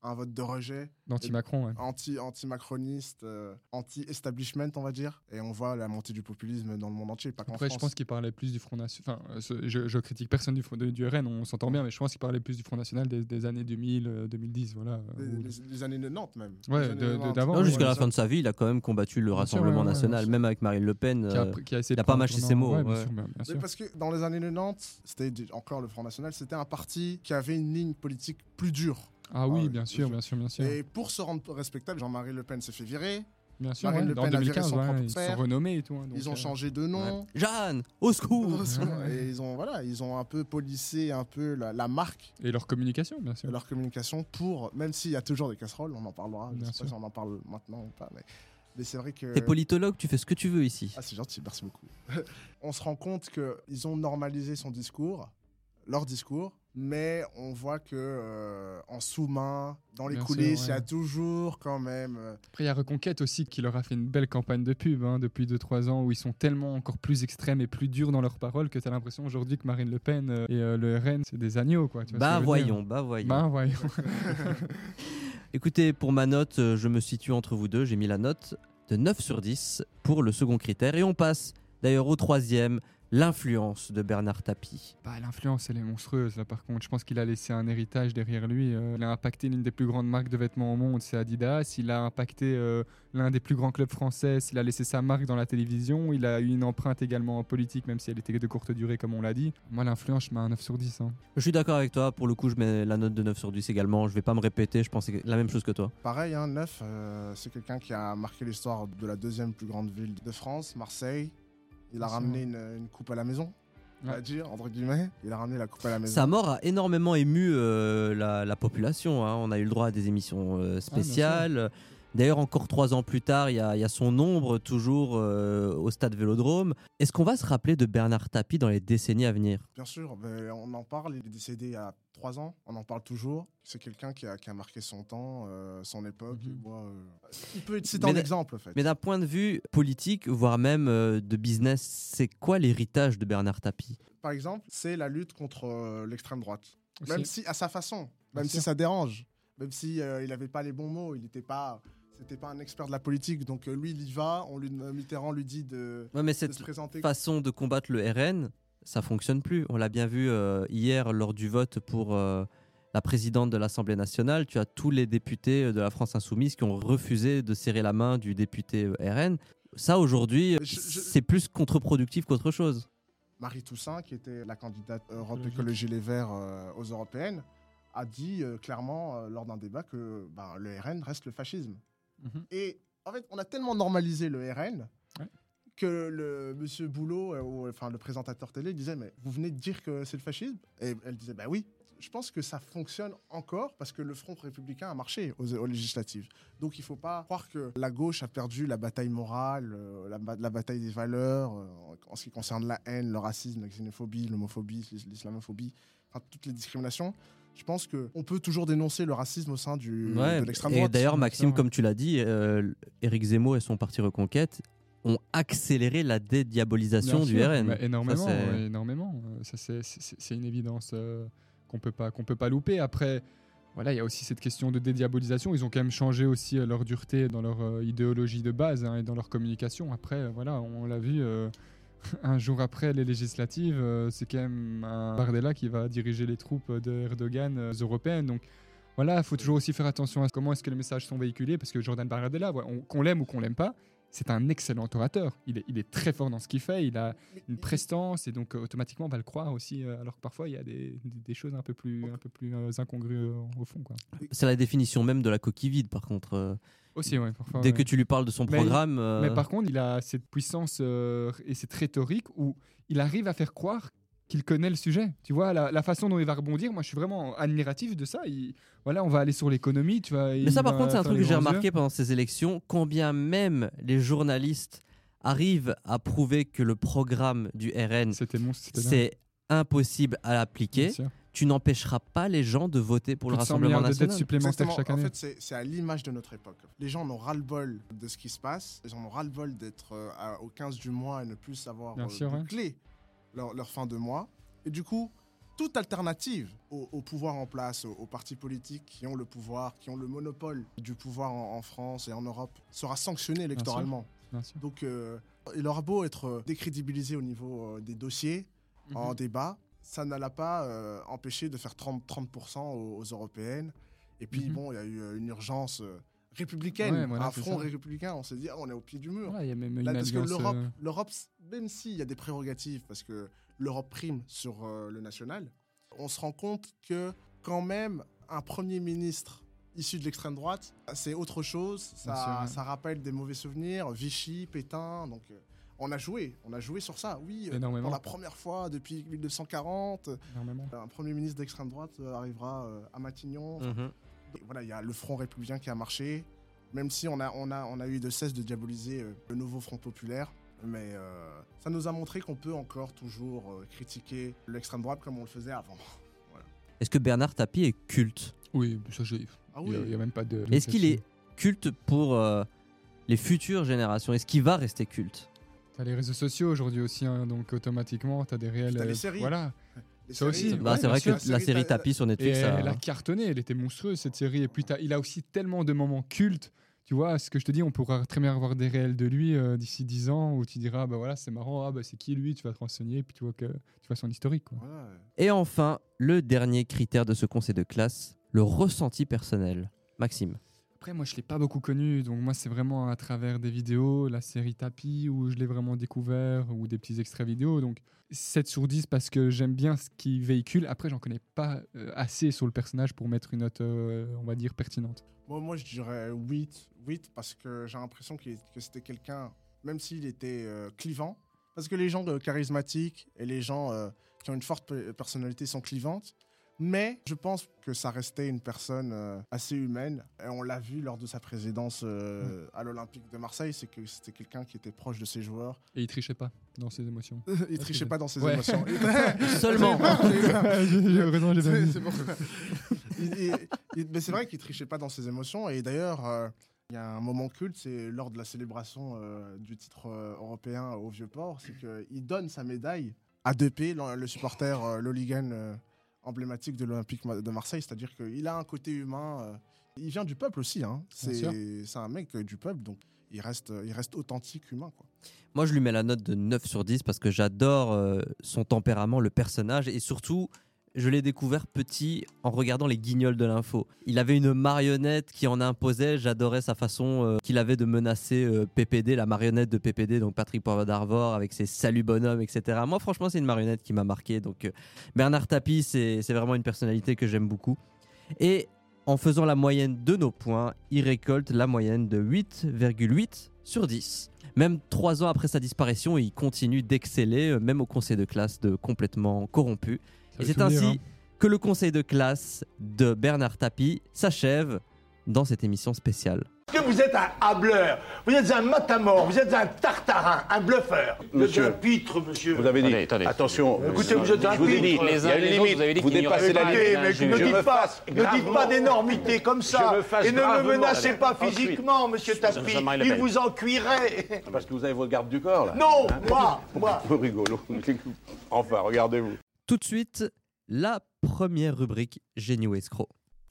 un vote de rejet. D'anti-Macron, ouais. Anti, anti-macroniste, euh, anti-establishment, on va dire. Et on voit la montée du populisme dans le monde entier, pas qu'en Après, France. je pense qu'il parlait plus du Front National. Enfin, euh, je, je critique personne du, Front- de- du R N, on s'entend bien, mais je pense qu'il parlait plus du Front National des, des années deux mille, euh, deux mille dix, voilà. Les, Ou- les- les années quatre-vingt-dix même. Ouais, Les années de- de- quatre-vingt-dix. d'avant, Non, ouais, jusqu'à ouais, la ça. fin de sa vie, il a quand même combattu le Bien sûr, Rassemblement ouais, ouais, national, bien sûr. même avec Marine Le Pen. qui a, euh, qui a essayé il a de pas prendre mâché un ses tournant. mots, Ouais, bien ouais. sûr, bien Mais sûr. parce que dans les années quatre-vingt-dix, c'était du- encore le Front National, c'était un parti qui avait une ligne politique plus dure. Ah oui, Ah, bien sûr, bien sûr, bien sûr. Et pour se rendre respectable, Jean-Marie Le Pen s'est fait virer. Bien sûr, Marine ouais, Le en Pen a viré deux mille quinze, son ouais, propre ils se père. sont renommés et tout. hein, donc, Ils ont euh, changé de nom. Jeanne, au secours. Et ils ont, voilà, ils ont un peu polissé un peu la, la marque Et leur communication, bien sûr. de leur communication pour, même s'il y a toujours des casseroles, on en parlera, je Bien sais pas sûr. si on en parle maintenant ou pas, mais, mais c'est vrai que... T'es politologue, tu fais ce que tu veux ici. Ah, c'est gentil, merci beaucoup. On se rend compte qu'ils ont normalisé son discours, leur discours, mais on voit que euh, en sous-main, dans les Bien coulisses, sûr, il y a ouais. toujours quand même... euh, Après, il y a Reconquête aussi qui leur a fait une belle campagne de pub hein, depuis deux trois ans où ils sont tellement encore plus extrêmes et plus durs dans leurs paroles que tu as l'impression aujourd'hui que Marine Le Pen euh, et euh, le R N, c'est des agneaux. Quoi, tu vois ce Bah que je veux voyons, dire bah voyons. Bah voyons. Écoutez, pour ma note, euh, je me situe entre vous deux. J'ai mis la note de neuf sur dix pour le second critère. Et on passe d'ailleurs au troisième, l'influence de Bernard Tapie. Bah, l'influence, elle est monstrueuse là par contre. Je pense qu'il a laissé un héritage derrière lui. Euh, il a impacté l'une des plus grandes marques de vêtements au monde, c'est Adidas. Il a impacté euh, l'un des plus grands clubs français. Il a laissé sa marque dans la télévision. Il a eu une empreinte également en politique, même si elle était de courte durée, comme on l'a dit. Moi, l'influence, je mets un neuf sur dix. Hein. Je suis d'accord avec toi. Pour le coup, je mets la note de neuf sur dix également. Je vais pas me répéter. Je pense la même chose que toi. Pareil, hein, neuf, euh, c'est quelqu'un qui a marqué l'histoire de la deuxième plus grande ville de France, Marseille. Il a Bien ramené sûr. une, une coupe à la maison, on va Ouais. dire, entre guillemets. Il a ramené la coupe à la maison. Sa mort a énormément ému euh, la, la population. hein. On a eu le droit à des émissions euh, spéciales. D'ailleurs, encore trois ans plus tard, il y, a- il y a son ombre toujours euh, au stade Vélodrome. Est-ce qu'on va se rappeler de Bernard Tapie dans les décennies à venir? Bien sûr, ben, on en parle, il est décédé il y a trois ans, on en parle toujours. C'est quelqu'un qui a, qui a marqué son temps, euh, son époque. Mhm. et moi, euh, il peut être cité Mais en d- exemple, en fait. Mais d'un point de vue politique, voire même euh, de business, c'est quoi l'héritage de Bernard Tapie? Par exemple, c'est la lutte contre euh, l'extrême droite. Aussi. Même si, à sa façon, même Bien si sûr. ça dérange, même si euh, il n'avait pas les bons mots, il n'était pas... C'était pas un expert de la politique, donc euh, lui il y va. On lui, Mitterrand lui dit de, Ouais, mais de cette se présenter. façon de combattre le R N, ça fonctionne plus. On l'a bien vu euh, hier lors du vote pour euh, la présidente de l'Assemblée nationale. Tu as tous les députés de la France insoumise qui ont refusé de serrer la main du député euh, R N. Ça aujourd'hui, Je- je- c'est plus contre-productif qu'autre chose. Marie Toussaint, qui était la candidate Europe Écologique. Écologie Les Verts euh, aux européennes, a dit euh, clairement euh, lors d'un débat que ben, le R N reste le fascisme. Mhm. Et en fait, on a tellement normalisé le R N Ouais. que le monsieur Boulot, euh, ou, enfin le présentateur télé, disait mais vous venez de dire que c'est le fascisme? Et elle disait bah oui. Je pense que ça fonctionne encore parce que le Front républicain a marché aux, aux législatives. Donc il ne faut pas croire que la gauche a perdu la bataille morale, euh, la, ba- la bataille des valeurs, euh, en ce qui concerne la haine, le racisme, la xénophobie, l'homophobie, l'is- l'islamophobie, enfin toutes les discriminations. Je pense qu'on peut toujours dénoncer le racisme au sein du, Ouais, de l'extrême et droite. d'ailleurs, Maxime, sûr. comme tu l'as dit, euh, Éric Zemmour et son parti Reconquête ont accéléré la dédiabolisation Bien du sûr, R N. bah, énormément, Ça, c'est- ouais, énormément. Euh, Ça, c'est, c'est- c'est une évidence euh, qu'on peut pas, qu'on peut pas louper. Après, voilà, il y a aussi cette question de dédiabolisation. Ils ont quand même changé aussi euh, leur dureté dans leur euh, idéologie de base hein, et dans leur communication. Après, euh, voilà, on l'a vu. euh, Un jour après les législatives, euh, c'est quand même un Bardella qui va diriger les troupes de Erdogan euh, européennes. Donc voilà, il faut toujours aussi faire attention à comment est-ce que les messages sont véhiculés, parce que Jordan Bardella, ouais, on- qu'on l'aime ou qu'on l'aime pas, c'est un excellent orateur. Il est, il est très fort dans ce qu'il fait, il a une prestance et donc euh, automatiquement on va le croire aussi, euh, alors que parfois il y a des, des- des choses un peu plus, un peu plus euh, incongrues euh, au fond. Quoi. C'est la définition même de la coquille vide, par contre. euh, Aussi, ouais, parfois. Dès ouais. que tu lui parles de son Mais- programme. euh, Mais par contre, il a cette puissance euh, et cette rhétorique où il arrive à faire croire qu'il connaît le sujet. Tu vois, la, la façon dont il va rebondir, moi je suis vraiment admiratif de ça. Il, voilà, on va aller sur l'économie, tu vois. Mais ça, par contre, c'est un truc que j'ai remarqué pendant ces élections. Combien même les journalistes arrivent à prouver que le programme du R N, C'était mon, c'était dingue, c'est impossible à bien appliquer, sûr. tu n'empêcheras pas les gens de voter pour Plus le de cent Rassemblement milliards de dettes national. supplémentaires Exactement. chaque En année. fait, c'est c'est à l'image de notre époque. Les gens en ont ras-le-bol de ce qui se passe. Les gens en ont ras-le-bol d'être euh, à- au quinze du mois et ne plus savoir Bien euh, sûr, ouais. boucler leur, leur fin de mois. Et du coup, toute alternative au, au pouvoir en place, aux, aux partis politiques qui ont le pouvoir, qui ont le monopole du pouvoir en, en France et en Europe, sera sanctionnée électoralement. Bien sûr. Donc, euh, il aura beau être décrédibilisé au niveau euh, des dossiers, mm-hmm. en débat, ça ne l'a pas euh, empêché de faire trente pour cent aux, aux européennes. Et puis, mm-hmm. bon, il y a eu une urgence euh, républicaine, ouais, voilà, un front républicain. On s'est dit, ah, on est au pied du mur. Voilà, il y a même une Là, parce alliance, que l'Europe, euh... l'Europe, même s'il y a des prérogatives, parce que l'Europe prime sur euh, le national, on se rend compte que quand même, un Premier ministre issu de l'extrême droite, c'est autre chose. Ça, ça rappelle des mauvais souvenirs, Vichy, Pétain, donc... Euh, On a joué, on a joué sur ça, oui. Pour la première fois depuis mille neuf cent quarante, énormément. Un Premier ministre d'extrême droite arrivera à Matignon. Mm-hmm. Voilà, il y a le Front républicain qui a marché, même si on a, on a, on a eu de cesse de diaboliser le nouveau Front populaire. Mais euh, ça nous a montré qu'on peut encore toujours euh, critiquer l'extrême droite comme on le faisait avant. Voilà. Est-ce que Bernard Tapie est culte ? Oui, ça j'ai. Ah oui. Il n'y a, a même pas de. Est-ce qu'il est culte pour euh, les futures générations ? Est-ce qu'il va rester culte ? T'as les réseaux sociaux aujourd'hui aussi, hein, donc automatiquement t'as des réels. T'as les séries. Voilà. Les ça séries, aussi. Bah, ouais, c'est vrai que sûr. la série Tapie sur Netflix. Et ça... elle a cartonné, elle était monstrueuse cette série. Et puis t'as, il a aussi tellement de moments cultes. Tu vois, ce que je te dis, on pourra très bien avoir des réels de lui euh, d'ici dix ans où tu diras, bah voilà, c'est marrant, ah, bah, c'est qui lui, tu vas te renseigner, et puis tu vois, que, tu vois son historique. Quoi. Voilà. Et enfin, le dernier critère de ce conseil de classe, le ressenti personnel. Maxime. Après, moi, je ne l'ai pas beaucoup connu, donc moi, c'est vraiment à travers des vidéos, la série Tapie, où je l'ai vraiment découvert, ou des petits extraits vidéo. Donc, sept sur dix parce que j'aime bien ce qu'il véhicule. Après, j'en connais pas euh, assez sur le personnage pour mettre une note, euh, on va dire, pertinente. Moi, moi, je dirais huit, huit parce que j'ai l'impression qu'il, que c'était quelqu'un, même s'il était euh, clivant, parce que les gens euh, charismatiques et les gens euh, qui ont une forte personnalité sont clivantes. Mais je pense que ça restait une personne euh, assez humaine. Et on l'a vu lors de sa présidence euh, à l'Olympique de Marseille, c'est que c'était quelqu'un qui était proche de ses joueurs. Et il trichait pas dans ses émotions. il trichait pas dans ses ouais. émotions. Seulement. J'ai raison, j'ai c'est, c'est, pour... il, il, il, mais c'est vrai qu'il trichait pas dans ses émotions. Et d'ailleurs, euh, il y a un moment culte, c'est lors de la célébration euh, du titre euh, européen au Vieux-Port, c'est qu'il donne sa médaille à Depay, le, le supporter, euh, l'hooligan euh, emblématique de l'Olympique de Marseille, c'est-à-dire qu'il a un côté humain. Euh, il vient du peuple aussi, hein. C'est, c'est un mec du peuple, donc il reste, il reste authentique, humain, quoi. Moi, je lui mets la note de neuf sur dix parce que j'adore euh, son tempérament, le personnage, et surtout, je l'ai découvert petit en regardant les guignols de l'info. Il avait une marionnette qui en imposait, j'adorais sa façon euh, qu'il avait de menacer euh, P P D, la marionnette de P P D, donc Patrick Poivre d'Arvor, avec ses saluts bonhommes, et cetera. Moi, franchement, c'est une marionnette qui m'a marqué. Donc, euh, Bernard Tapie, c'est, c'est vraiment une personnalité que j'aime beaucoup. Et en faisant la moyenne de nos points, il récolte la moyenne de huit virgule huit sur dix. Même trois ans après sa disparition, il continue d'exceller, euh, même au conseil de classe, de complètement corrompu. Et c'est ainsi hein. que le conseil de classe de Bernard Tapie s'achève dans cette émission spéciale. Que vous êtes un hableur, vous êtes un matamor, vous êtes un tartarin, un bluffeur. Monsieur, vous êtes un pitre, monsieur. Vous avez dit, attendez, attendez. attention. Écoutez, vous êtes un je vous ai dit, pitre. il y a une limite, vous avez dit vous qu'il n'y aurait dépassez pas la de- limite. Mais Je ne me dites pas, ne dites pas d'énormité comme ça. Je me fasse Et ne me gravement- menacez pas Ensuite. physiquement, monsieur Tapie. Jean-Marie Le Il Pen. vous en cuirait. Parce que vous avez votre garde du corps, là. Non, moi, moi. Un peu rigolo. Enfin, regardez-vous. Tout de suite, la première rubrique Génie ou escroc.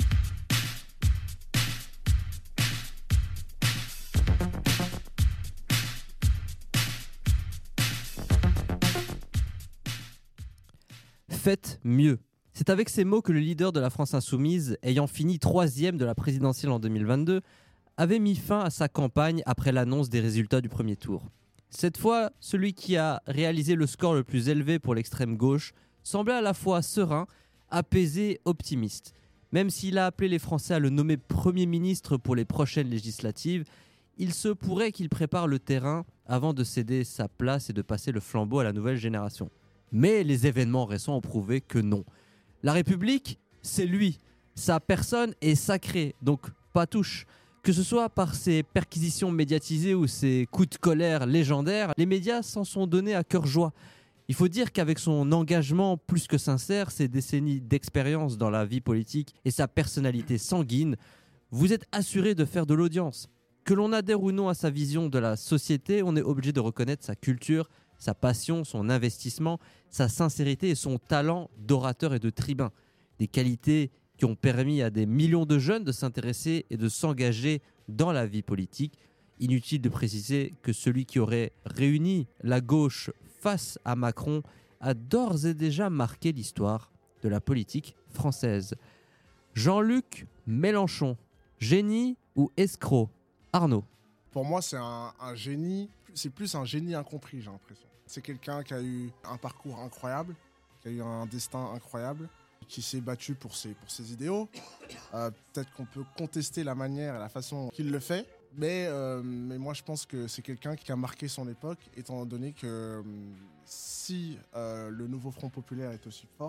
Faites mieux. C'est avec ces mots que le leader de la France Insoumise, ayant fini troisième de la présidentielle en deux mille vingt-deux, avait mis fin à sa campagne après l'annonce des résultats du premier tour. Cette fois, celui qui a réalisé le score le plus élevé pour l'extrême gauche semblait à la fois serein, apaisé, optimiste. Même s'il a appelé les Français à le nommer Premier ministre pour les prochaines législatives, il se pourrait qu'il prépare le terrain avant de céder sa place et de passer le flambeau à la nouvelle génération. Mais les événements récents ont prouvé que non. La République, c'est lui. Sa personne est sacrée, donc pas touche. Que ce soit par ses perquisitions médiatisées ou ses coups de colère légendaires, les médias s'en sont donnés à cœur joie. Il faut dire qu'avec son engagement plus que sincère, ses décennies d'expérience dans la vie politique et sa personnalité sanguine, vous êtes assuré de faire de l'audience. Que l'on adhère ou non à sa vision de la société, on est obligé de reconnaître sa culture, sa passion, son investissement, sa sincérité et son talent d'orateur et de tribun. Des qualités qui ont permis à des millions de jeunes de s'intéresser et de s'engager dans la vie politique. Inutile de préciser que celui qui aurait réuni la gauche face à Macron a d'ores et déjà marqué l'histoire de la politique française. Jean-Luc Mélenchon, génie ou escroc? Arnaud. Pour moi, c'est un, un génie, c'est plus un génie incompris, j'ai l'impression. C'est quelqu'un qui a eu un parcours incroyable, qui a eu un destin incroyable, qui s'est battu pour ses, pour ses idéaux. Euh, peut-être qu'on peut contester la manière et la façon qu'il le fait, mais, euh, mais moi je pense que c'est quelqu'un qui a marqué son époque, étant donné que euh, si euh, le nouveau Front Populaire est aussi fort,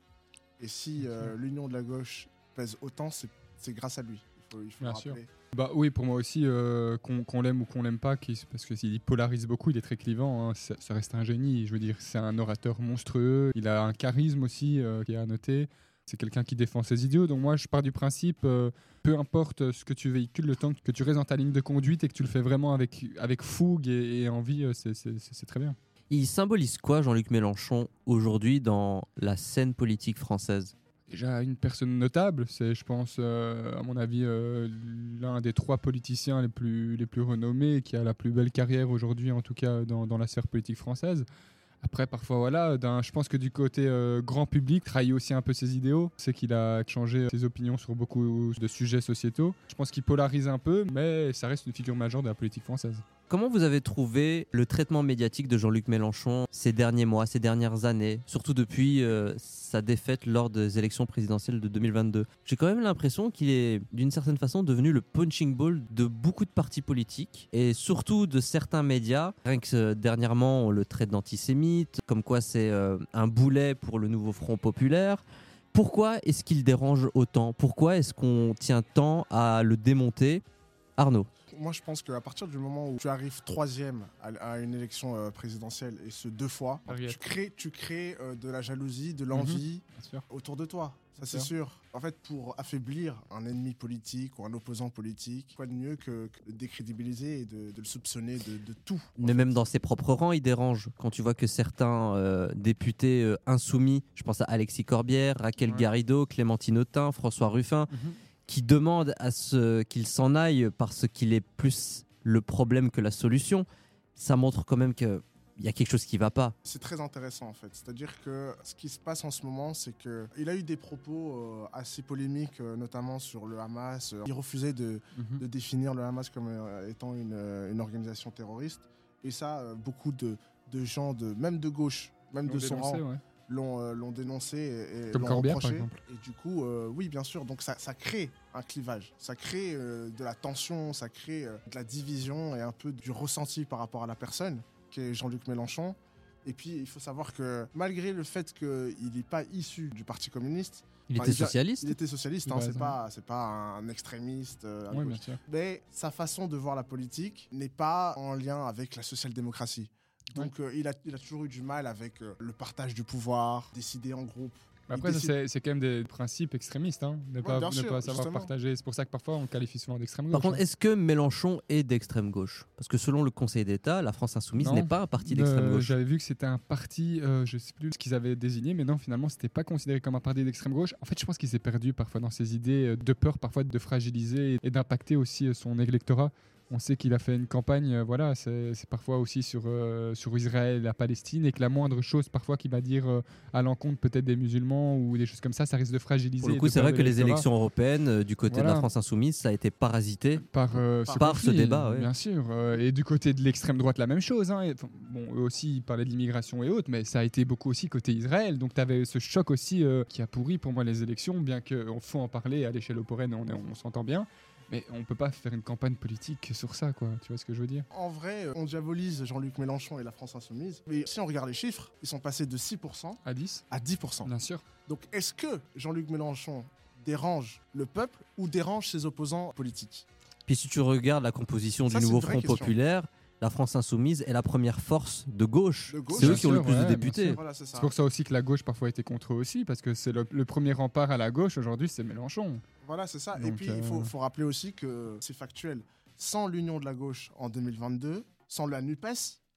et si euh, l'union de la gauche pèse autant, c'est, c'est grâce à lui. Il faut, il faut Bien le rappeler. sûr. Bah oui, pour moi aussi, euh, qu'on, qu'on l'aime ou qu'on l'aime pas, qui, parce qu'il polarise beaucoup, il est très clivant, hein, ça, ça reste un génie. Je veux dire, c'est un orateur monstrueux, il a un charisme aussi euh, qui est à noter. C'est quelqu'un qui défend ses idéaux. Donc moi, je pars du principe, euh, peu importe ce que tu véhicules, le temps que tu restes dans ta ligne de conduite et que tu le fais vraiment avec, avec fougue et, et envie, c'est, c'est, c'est, c'est très bien. Il symbolise quoi, Jean-Luc Mélenchon, aujourd'hui dans la scène politique française? Déjà une personne notable, c'est je pense euh, à mon avis euh, l'un des trois politiciens les plus, les plus renommés, qui a la plus belle carrière aujourd'hui en tout cas dans, dans la sphère politique française. Après parfois voilà, d'un, je pense que du côté euh, grand public, trahit aussi un peu ses idéaux, c'est qu'il a changé ses opinions sur beaucoup de sujets sociétaux. Je pense qu'il polarise un peu, mais ça reste une figure majeure de la politique française. Comment vous avez trouvé le traitement médiatique de Jean-Luc Mélenchon ces derniers mois, ces dernières années, surtout depuis euh, sa défaite lors des élections présidentielles de deux mille vingt-deux? J'ai quand même l'impression qu'il est d'une certaine façon devenu le punching ball de beaucoup de partis politiques et surtout de certains médias. Rien que euh, dernièrement, on le traite d'antisémite, comme quoi c'est euh, un boulet pour le nouveau Front Populaire. Pourquoi est-ce qu'il dérange autant? Pourquoi est-ce qu'on tient tant à le démonter? Arnaud. Moi, je pense qu'à partir du moment où tu arrives troisième à, à une élection euh, présidentielle, et ce deux fois, Ariette. tu crées, tu crées euh, de la jalousie, de l'envie Bien sûr. autour de toi. Ça, Bien c'est sûr. sûr. En fait, pour affaiblir un ennemi politique ou un opposant politique, quoi de mieux que, que de décrédibiliser et de, de le soupçonner de, de tout. Mais même dans ses propres rangs, il dérange. Quand tu vois que certains euh, députés euh, insoumis, je pense à Alexis Corbière, Raquel Ouais. Garrido, Clémentine Autain, François Ruffin, Mhm. qui demandent à ce qu'il s'en aille parce qu'il est plus le problème que la solution, ça montre quand même qu'il y a quelque chose qui ne va pas. C'est très intéressant en fait. C'est-à-dire que ce qui se passe en ce moment, c'est qu'il a eu des propos euh, assez polémiques, euh, notamment sur le Hamas. Il refusait de, Mhm. de définir le Hamas comme euh, étant une, euh, une organisation terroriste. Et ça, euh, beaucoup de, de gens, de, même de gauche, même L'ont de son dénoncé, rang, ouais. l'ont, euh, l'ont dénoncé et, et Comme l'ont Corbière, par reproché. exemple. Et du coup, euh, oui, bien sûr. Donc ça, ça crée un clivage, ça crée euh, de la tension, ça crée euh, de la division et un peu du ressenti par rapport à la personne, qui est Jean-Luc Mélenchon. Et puis, il faut savoir que malgré le fait qu'il n'est pas issu du Parti communiste, Il enfin, était vient- socialiste. il était socialiste, Il hein, a c'est raison. pas, c'est pas un extrémiste. euh, à Oui, gauche. bien sûr. Mais sa façon de voir la politique n'est pas en lien avec la social-démocratie. Donc euh, il, a, il a toujours eu du mal avec euh, le partage du pouvoir, décider en groupe. Mais Il après, ça, décide- c'est, c'est quand même des principes extrémistes, hein, ne Ouais, pas, bien ne sûr, pas savoir justement. partager. C'est pour ça que parfois on le qualifie souvent d'extrême gauche. Par contre, hein. est-ce que Mélenchon est d'extrême gauche? Parce que selon le Conseil d'État, la France Insoumise Non. n'est pas un parti d'extrême Euh, gauche. J'avais vu que c'était un parti, euh, je sais plus ce qu'ils avaient désigné, mais non, finalement, c'était pas considéré comme un parti d'extrême gauche. En fait, je pense qu'il s'est perdu parfois dans ses idées, euh, de peur parfois de fragiliser et d'impacter aussi euh, son électorat. On sait qu'il a fait une campagne, euh, voilà, c'est, c'est parfois aussi sur, euh, sur Israël, la Palestine, et que la moindre chose parfois qu'il va dire euh, à l'encontre peut-être des musulmans ou des choses comme ça, ça risque de fragiliser. Pour le et coup, de c'est vrai perdre que les l'électorat. élections européennes, euh, du côté de la Voilà. France Insoumise, ça a été parasité. Par, euh, Par- ce, par ce conflit, débat, ouais. bien sûr. Euh, et du côté de l'extrême droite, la même chose. Hein. Et, enfin, bon, eux aussi, ils parlaient de l'immigration et autres, mais ça a été beaucoup aussi côté Israël. Donc, tu avais ce choc aussi euh, qui a pourri pour moi les élections, bien qu'on faut en parler à l'échelle européenne, on, est- on s'entend bien. Mais on peut pas faire une campagne politique sur ça, quoi. Tu vois ce que je veux dire? En vrai, euh, on diabolise Jean-Luc Mélenchon et la France Insoumise. Mais si on regarde les chiffres, ils sont passés de six pour cent À dix? à dix pour cent. Bien sûr. Donc est-ce que Jean-Luc Mélenchon dérange le peuple ou dérange ses opposants politiques? Puis si tu regardes la composition Ça, du c'est nouveau une vraie Front question. Populaire, la France Insoumise est la première force de gauche. De gauche, C'est eux bien qui ont le sûr, plus ouais, de bien députés. sûr. Voilà, c'est ça. C'est pour ça aussi que la gauche parfois a été contre eux aussi, parce que c'est le, le premier rempart à la gauche aujourd'hui, c'est Mélenchon. Voilà, c'est ça. Et Donc, puis, euh, il faut, faut rappeler aussi que c'est factuel. Sans l'union de la gauche en deux mille vingt-deux, sans la NUPES,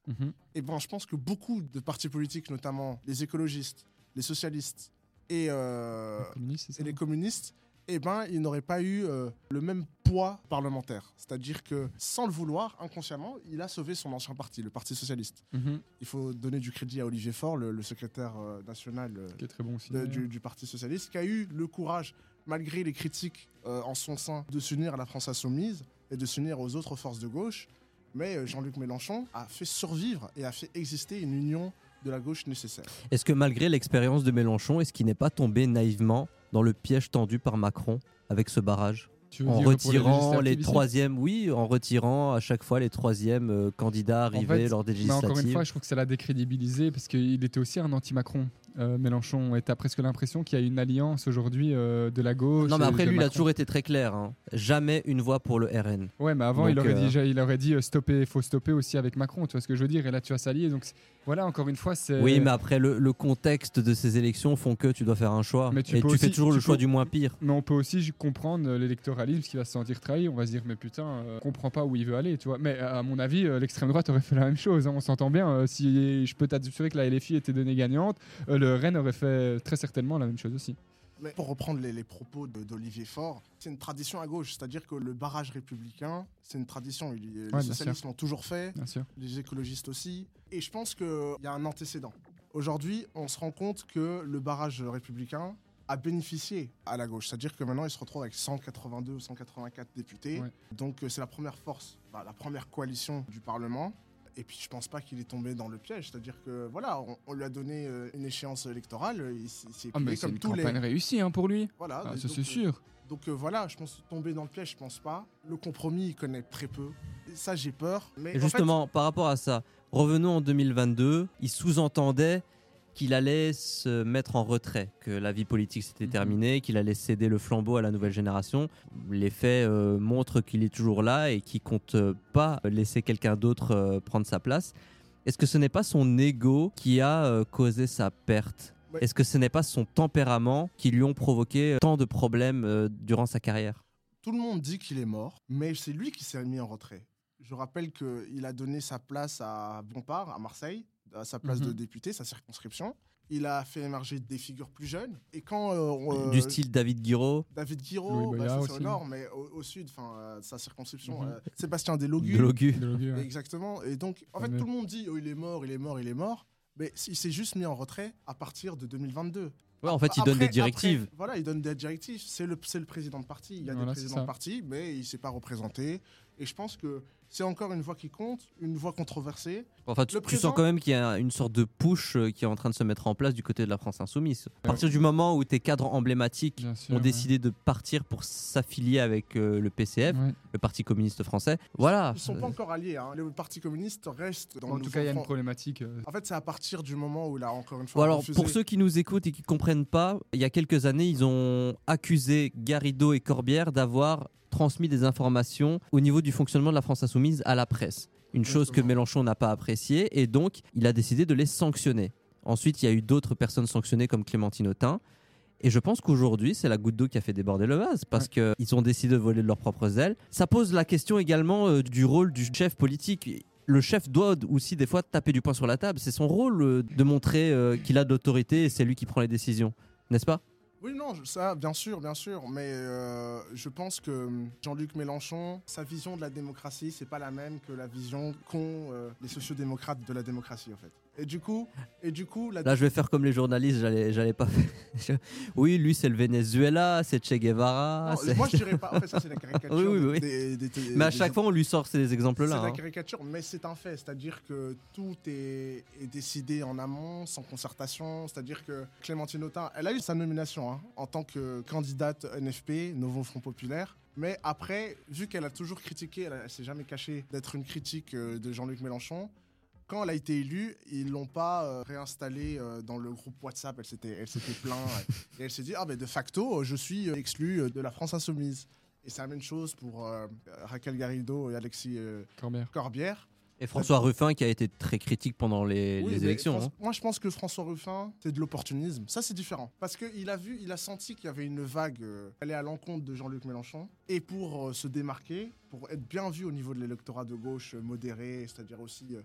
Mhm. Et ben, je pense que beaucoup de partis politiques, notamment les écologistes, les socialistes et, euh, Les communistes, c'est ça et les communistes, eh ben, ils n'auraient pas eu euh, le même poids parlementaire. C'est-à-dire que, sans le vouloir, inconsciemment, il a sauvé son ancien parti, le Parti socialiste. Mhm. Il faut donner du crédit à Olivier Faure, le, le secrétaire euh, national euh, Qui est très bon aussi. de- d'ailleurs. du, du Parti socialiste, qui a eu le courage, malgré les critiques euh, en son sein, de s'unir à la France insoumise et de s'unir aux autres forces de gauche. Mais euh, Jean-Luc Mélenchon a fait survivre et a fait exister une union de la gauche nécessaire. Est-ce que malgré l'expérience de Mélenchon, est-ce qu'il n'est pas tombé naïvement dans le piège tendu par Macron avec ce barrage ? Tu veux En dire pour retirant les législatives ici troisièmes, oui, en retirant à chaque fois les troisièmes euh, candidats arrivés fait, lors des Mais législatives. encore une fois, je trouve que ça l'a décrédibilisé parce qu'il était aussi un anti-Macron, euh, Mélenchon. Et t'as presque l'impression qu'il y a une alliance aujourd'hui euh, de la gauche. Non, mais et après, de lui, il a Macron. toujours été très clair. hein. Jamais une voix pour le R N. Ouais, mais avant, Donc, il aurait euh, dit, il aurait dit euh, stopper, faut stopper aussi avec Macron. Tu vois ce que je veux dire? Et là, tu vas s'allier. Donc c'est- voilà, encore une fois, c'est. Oui, mais après, le, le contexte de ces élections font que tu dois faire un choix. Mais tu et peux tu aussi- fais toujours tu le choix peux- du moins pire. Mais on peut aussi j- comprendre euh, l'électoralisme qui va se sentir trahi. On va se dire, mais putain, euh, on comprend pas où il veut aller, tu vois. Mais euh, à mon avis, euh, l'extrême droite aurait fait la même chose. hein, on s'entend bien. euh, si je peux t'assurer que la L F I était donnée gagnante, euh, le R N aurait fait très certainement la même chose aussi. Mais pour reprendre les, les propos de- d'Olivier Faure, c'est une tradition à gauche, c'est-à-dire que le barrage républicain, c'est une tradition. Il- les bien socialistes l'ont toujours fait, Bien sûr. les écologistes aussi. Et je pense qu'il y a un antécédent. Aujourd'hui, on se rend compte que le barrage républicain a bénéficié à la gauche. C'est-à-dire que maintenant, il se retrouve avec cent quatre-vingt-deux ou cent quatre-vingt-quatre députés. Ouais. Donc, euh, c'est la première force, bah, la première coalition du Parlement. Et puis, je pense pas qu'il est tombé dans le piège. C'est-à-dire que, voilà, on, on lui a donné euh, une échéance électorale. Il, s- il s'est Ah, mais plié c'est comme une tous les. campagne réussie hein, pour lui. Voilà, Ah, et ça donc, c'est euh, sûr. Donc euh, voilà, je pense tomber dans le piège, je pense pas. Le compromis, il connaît très peu. Et ça, j'ai peur. Mais Et en justement, par rapport à ça, revenons en deux mille vingt-deux, il sous-entendait qu'il allait se mettre en retrait, que la vie politique s'était Mhm. terminée, qu'il allait céder le flambeau à la nouvelle génération. Les faits euh, montrent qu'il est toujours là et qu'il compte euh, pas laisser quelqu'un d'autre euh, prendre sa place. Est-ce que ce n'est pas son ego qui a euh, causé sa perte ? Ouais. Est-ce que ce n'est pas son tempérament qui lui ont provoqué euh, tant de problèmes euh, durant sa carrière ? tout le monde dit qu'il est mort, mais c'est lui qui s'est mis en retrait. Je rappelle qu'il a donné sa place à Bompard, à Marseille, à sa place Mhm. de député, sa circonscription. Il a fait émerger des figures plus jeunes. Et quand euh, on, euh, Du style David Guiraud, David Louis Guiraud, bah, Boyard ça, c'est au aussi. nord, mais au, au sud, enfin, euh, sa circonscription, Mhm. euh, Sébastien Delogu. Delogu. De Logu, ouais. Exactement. Et donc, en fait, Fameux. tout le monde dit oh, il est mort, il est mort, il est mort. Mais il s'est juste mis en retrait à partir de deux mille vingt-deux. Ouais, en fait, il Après- donne des directives. après, voilà, il donne des directives. C'est le, c'est le président de parti. Il y a Voilà, des c'est présidents ça. de parti, mais il ne s'est pas représenté. Et je pense que c'est encore une voix qui compte, une voix controversée. Enfin, tu, Le tu présent- sens quand même qu'il y a une sorte de push euh, qui est en train de se mettre en place du côté de la France Insoumise. À partir du moment où tes cadres emblématiques Bien sûr, ont ouais. décidé de partir pour s'affilier avec euh, le P C F, Ouais. le Parti communiste français, voilà. Ils ne sont pas encore alliés. Hein. Le Parti communiste reste dans En le tout cas, il y a une nouveau front. problématique. euh, En fait, c'est à partir du moment où il a encore une fois Bon, alors, refusé- pour ceux qui nous écoutent et qui comprennent pas, il y a quelques années, ils ont accusé Garrido et Corbière d'avoir transmis des informations au niveau du fonctionnement de la France Insoumise à la presse. Une chose que Exactement. Mélenchon n'a pas appréciée et donc il a décidé de les sanctionner. Ensuite, il y a eu d'autres personnes sanctionnées comme Clémentine Autain. Et je pense qu'aujourd'hui, c'est la goutte d'eau qui a fait déborder le vase parce qu'ils ont décidé de voler de leurs propres ailes. Ça pose la question également euh, du rôle du chef politique. Le chef doit aussi des fois taper du poing sur la table. C'est son rôle euh, de montrer euh, qu'il a de l'autorité et c'est lui qui prend les décisions. N'est-ce pas ? Oui, non, je- ça, bien sûr, bien sûr. Mais euh, je pense que hum, Jean-Luc Mélenchon, sa vision de la démocratie, c'est pas la même que la vision qu'ont euh, les sociodémocrates de la démocratie, en fait. Et du coup, et du coup la Là, je vais faire comme les journalistes, j'allais, j'allais pas faire. Oui, lui, c'est le Venezuela, c'est Che Guevara. Non, c'est- moi, je dirais pas. En fait, ça, c'est la caricature. Oui, oui, des- oui. des- des- des- Mais à des- chaque fois, on lui sort ces C'est exemples-là. de la hein. caricature, mais c'est un fait. C'est-à-dire que tout est, est décidé en amont, sans concertation. C'est-à-dire que Clémentine Autain, elle a eu sa nomination hein, en tant que candidate N F P, Nouveau Front Populaire. Mais après, vu qu'elle a toujours critiqué, elle, ne s'est jamais cachée d'être une critique euh, de Jean-Luc Mélenchon. Quand elle a été élue, ils l'ont pas euh, réinstallée euh, dans le groupe WhatsApp. Elle s'était, elle s'était plainte et elle s'est dit ah ben de facto, je suis euh, exclue euh, de la France Insoumise. Et c'est la même chose pour euh, Raquel Garrido et Alexis euh, Corbière. Corbière. Et François Ruffin qui a été très critique pendant les, Oui, les mais élections. François- hein. Moi, je pense que François Ruffin, c'est de l'opportunisme. Ça, c'est différent. Parce qu'il a vu, il a senti qu'il y avait une vague euh, aller à l'encontre de Jean-Luc Mélenchon. Et pour euh, se démarquer, pour être bien vu au niveau de l'électorat de gauche euh, modéré, c'est-à-dire aussi euh,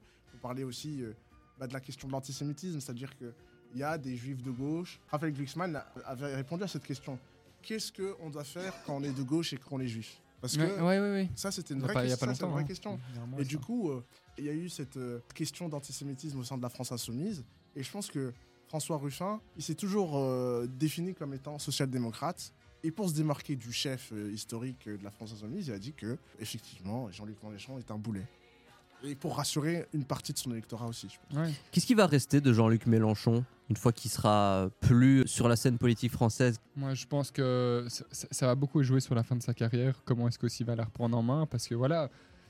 parler aussi euh, bah, de la question de l'antisémitisme, c'est-à-dire qu'il y a des juifs de gauche. Raphaël Glucksmann avait répondu à cette question. Qu'est-ce qu'on doit faire quand on est de gauche et qu'on est juif? Parce que ouais, ouais, ouais, ouais. ça, c'était une Il y a vraie, pas- il y a question, pas ça, c'est une longtemps, vraie hein. question. Il y a un mois, Et ça. du coup, euh, il y a eu cette euh, question d'antisémitisme au sein de la France insoumise. Et je pense que François Ruffin, il s'est toujours euh, défini comme étant social-démocrate. Et pour se démarquer du chef euh, historique euh, de la France insoumise, il a dit que, effectivement, Jean-Luc Mélenchon est un boulet. Et pour rassurer une partie de son électorat aussi, je pense. Ouais. Qu'est-ce qui va rester de Jean-Luc Mélenchon une fois qu'il sera plus sur la scène politique française? Moi, je pense que ça, ça- ça va beaucoup jouer sur la fin de sa carrière. Comment est-ce qu'aussi il va la reprendre en main? Parce que voilà,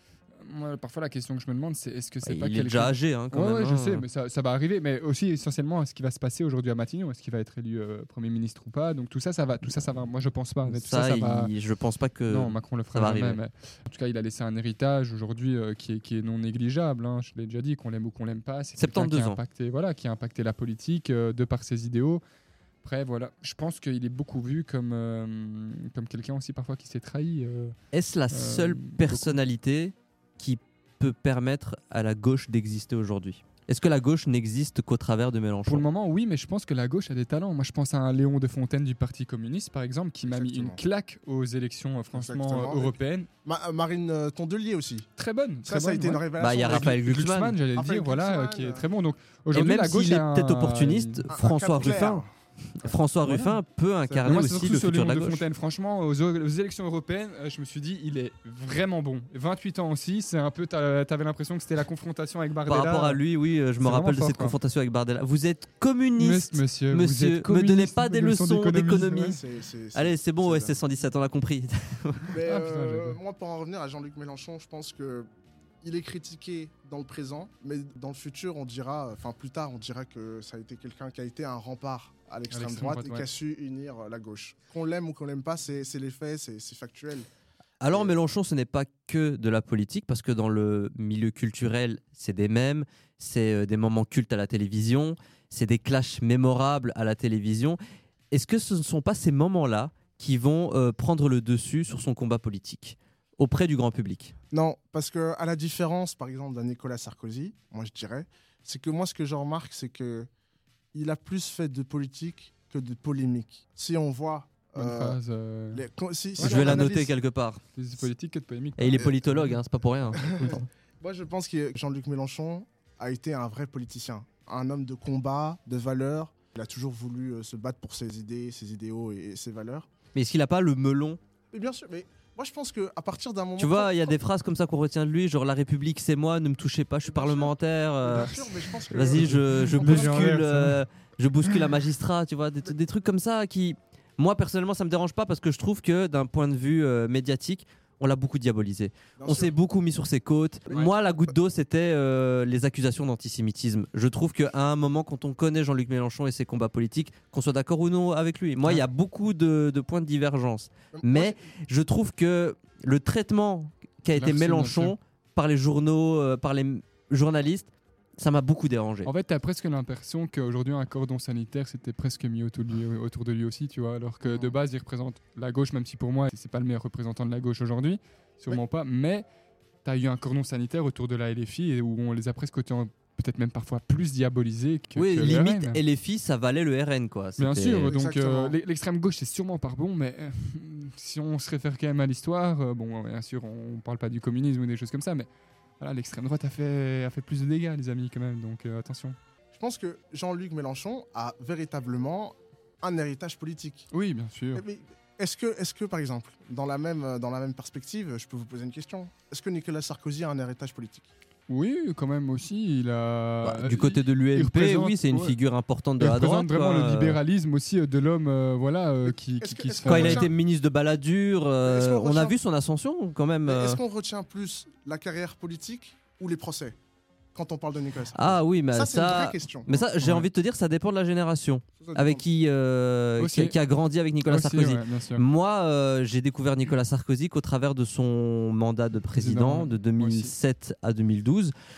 moi, parfois la question que je me demande, c'est est-ce que c'est Bah, pas il est quelqu'un- déjà âgé, hein, quand Ouais, même, ouais, je hein. sais, mais ça, ça va arriver. Mais aussi essentiellement, ce qui va se passer aujourd'hui à Matignon, est-ce qu'il va être élu euh, premier ministre ou pas? Donc tout ça, ça va. Tout ça, ça va. Moi, je pense pas. Mais tout ça, Ça, ça va. il- je pense pas que Non, Macron le ça fera va jamais. arriver. Mais en tout cas, il a laissé un héritage aujourd'hui euh, qui, est, qui est non négligeable. hein. Je l'ai déjà dit, qu'on l'aime ou qu'on l'aime pas. C'est quelqu'un soixante-douze qui a ans. impacté, voilà, qui a impacté la politique euh, de par ses idéaux. Après, voilà, je pense qu'il est beaucoup vu comme, euh, comme quelqu'un aussi parfois qui s'est trahi. euh. Est-ce la Euh, seule beaucoup. personnalité qui peut permettre à la gauche d'exister aujourd'hui? Est-ce que la gauche n'existe qu'au travers de Mélenchon? Pour le moment, oui, mais je pense que la gauche a des talents. Moi, je pense à un Léon de Fontaine du Parti communiste, par exemple, qui m'a mis une Exactement. claque aux élections euh, franchement Exactement. euh, européennes. Ma- euh, Marine euh, Tondelier aussi. Très bonne. Ça, très ça a bonne, été une ouais. révélation. Bah, il y a Avec- Raphaël Glucksmann, Glucksmann. j'allais le Raphaël dire, voilà, euh, Glucksmann, qui est euh, très bon. Donc Et aujourd'hui, même la gauche s'il est a un- peut-être opportuniste, un- un François cap clair. Ruffin, François Voilà. Ruffin peut Mais incarner moi, c'est aussi surtout le sur futur de Léon la de gauche. Fontaine. Franchement, aux, aux élections européennes, euh, je me suis dit, il est vraiment bon. vingt-huit ans aussi, c'est un peu. t'a- T'avais l'impression que c'était la confrontation avec Bardella. Par rapport à lui, oui, euh, je me C'est rappelle vraiment de fort, cette quoi. confrontation avec Bardella. Vous êtes communiste, Monsieur, monsieur, vous êtes me donnez communiste, pas des leçons d'économie. Ouais, c'est- c'est- c'est- Allez, c'est bon, c'est O S ça. S cent dix-sept, on l'a compris. Mais Ah, putain, euh, j'adore. moi, pour en revenir à Jean-Luc Mélenchon, je pense que il est critiqué dans le présent, mais dans le futur, on dira, enfin plus tard, on dira que ça a été quelqu'un qui a été un rempart à l'extrême l'extrême droite, droite, et ouais. qui a su unir euh, la gauche. Qu'on l'aime ou qu'on l'aime pas, c'est c'est les faits, c'est c'est factuel. Alors Et- Mélenchon, ce n'est pas que de la politique, parce que dans le milieu culturel, c'est des mèmes, c'est euh, des moments cultes à la télévision, c'est des clashs mémorables à la télévision. Est-ce que ce ne sont pas ces moments-là qui vont euh, prendre le dessus sur son combat politique auprès du grand public? Non, parce que à la différence, par exemple, d'un Nicolas Sarkozy, moi je dirais, c'est que moi ce que je remarque, c'est que il a plus fait de politique que de polémique. Si on voit, Bonne euh, phrase. euh, les- quand- si- si Je on vais la analyse- noter quelque part. Plus politique que de polémique. Et il est Euh, politologue, hein, c'est pas pour rien. Moi, je pense que Jean-Luc Mélenchon a été un vrai politicien, un homme de combat, de valeurs. Il a toujours voulu euh, se battre pour ses idées, ses idéaux et, et ses valeurs. Mais est-ce qu'il n'a pas le melon? Mais bien sûr, mais moi, je pense qu'à partir d'un moment... Tu vois, quand- il y a quand- des phrases comme ça qu'on retient de lui, genre la République c'est moi, ne me touchez pas, je suis Bien sûr. parlementaire. euh, Bien sûr, mais je pense que- Vas-y, je, je On peut dire en bouscule, l'air, ça. euh, je bouscule un magistrat, tu vois, des, des trucs comme ça qui, moi personnellement, ça me dérange pas parce que je trouve que d'un point de vue euh, médiatique, on l'a beaucoup diabolisé. Bien On sûr. s'est beaucoup mis sur ses côtes. Ouais. Moi, la goutte d'eau, c'était euh, les accusations d'antisémitisme. Je trouve qu'à un moment, quand on connaît Jean-Luc Mélenchon et ses combats politiques, qu'on soit d'accord ou non avec lui, moi, il y a beaucoup de, de points de divergence. Moi, Mais je trouve que le traitement qu'a été Merci, bien Mélenchon sûr. par les journaux, euh, par les m- journalistes, ça m'a beaucoup dérangé. En fait, t'as presque l'impression qu'aujourd'hui, un cordon sanitaire s'était presque mis autour de, lui, autour de lui aussi, tu vois. Alors que de base, il représente la gauche, même si pour moi, c'est pas le meilleur représentant de la gauche aujourd'hui, sûrement pas. Mais t'as eu un cordon sanitaire autour de la L F I et où on les a presque autant, peut-être même parfois plus diabolisés que, Oui, que le limite, R N. et les filles, ça valait le R N, quoi. Bien C'était- sûr, donc Exactement. euh, l'e- l'extrême gauche c'est sûrement pas bon, mais euh, si on se réfère quand même à l'histoire, euh, bon, bien sûr, on parle pas du communisme ou des choses comme ça, mais voilà, l'extrême droite a fait, a fait plus de dégâts, les amis, quand même, donc euh, attention. Je pense que Jean-Luc Mélenchon a véritablement un héritage politique. Oui, bien sûr. Mais est-ce que, est-ce que, par exemple, dans la, même, dans la même perspective, je peux vous poser une question. Est-ce que Nicolas Sarkozy a un héritage politique? Oui, quand même aussi, il a. Bah, du côté de l'U il M P, représente- oui, c'est une ouais. figure importante de il la représente droite. vraiment quoi. le libéralisme aussi euh, de l'homme, euh, voilà, euh, qui, Est-ce qui, que- qui est-ce se qu'on Quand fait- il a retient- été ministre de Balladur, euh, Est-ce qu'on on a retient- vu son ascension quand même. Mais euh. est-ce qu'on retient plus la carrière politique ou les procès quand on parle de Nicolas Sarkozy? Ah oui, mais ça, ça. c'est une vraie question. Mais ça, j'ai Ouais. envie de te dire, ça dépend de la génération. Ça, ça Avec dépend. qui, euh, Aussi. qui, qui a grandi avec Nicolas Aussi, Sarkozy. ouais, bien sûr. Moi, euh, j'ai découvert Nicolas Sarkozy qu'au travers de son mandat de président Président, de deux mille sept à deux mille douze.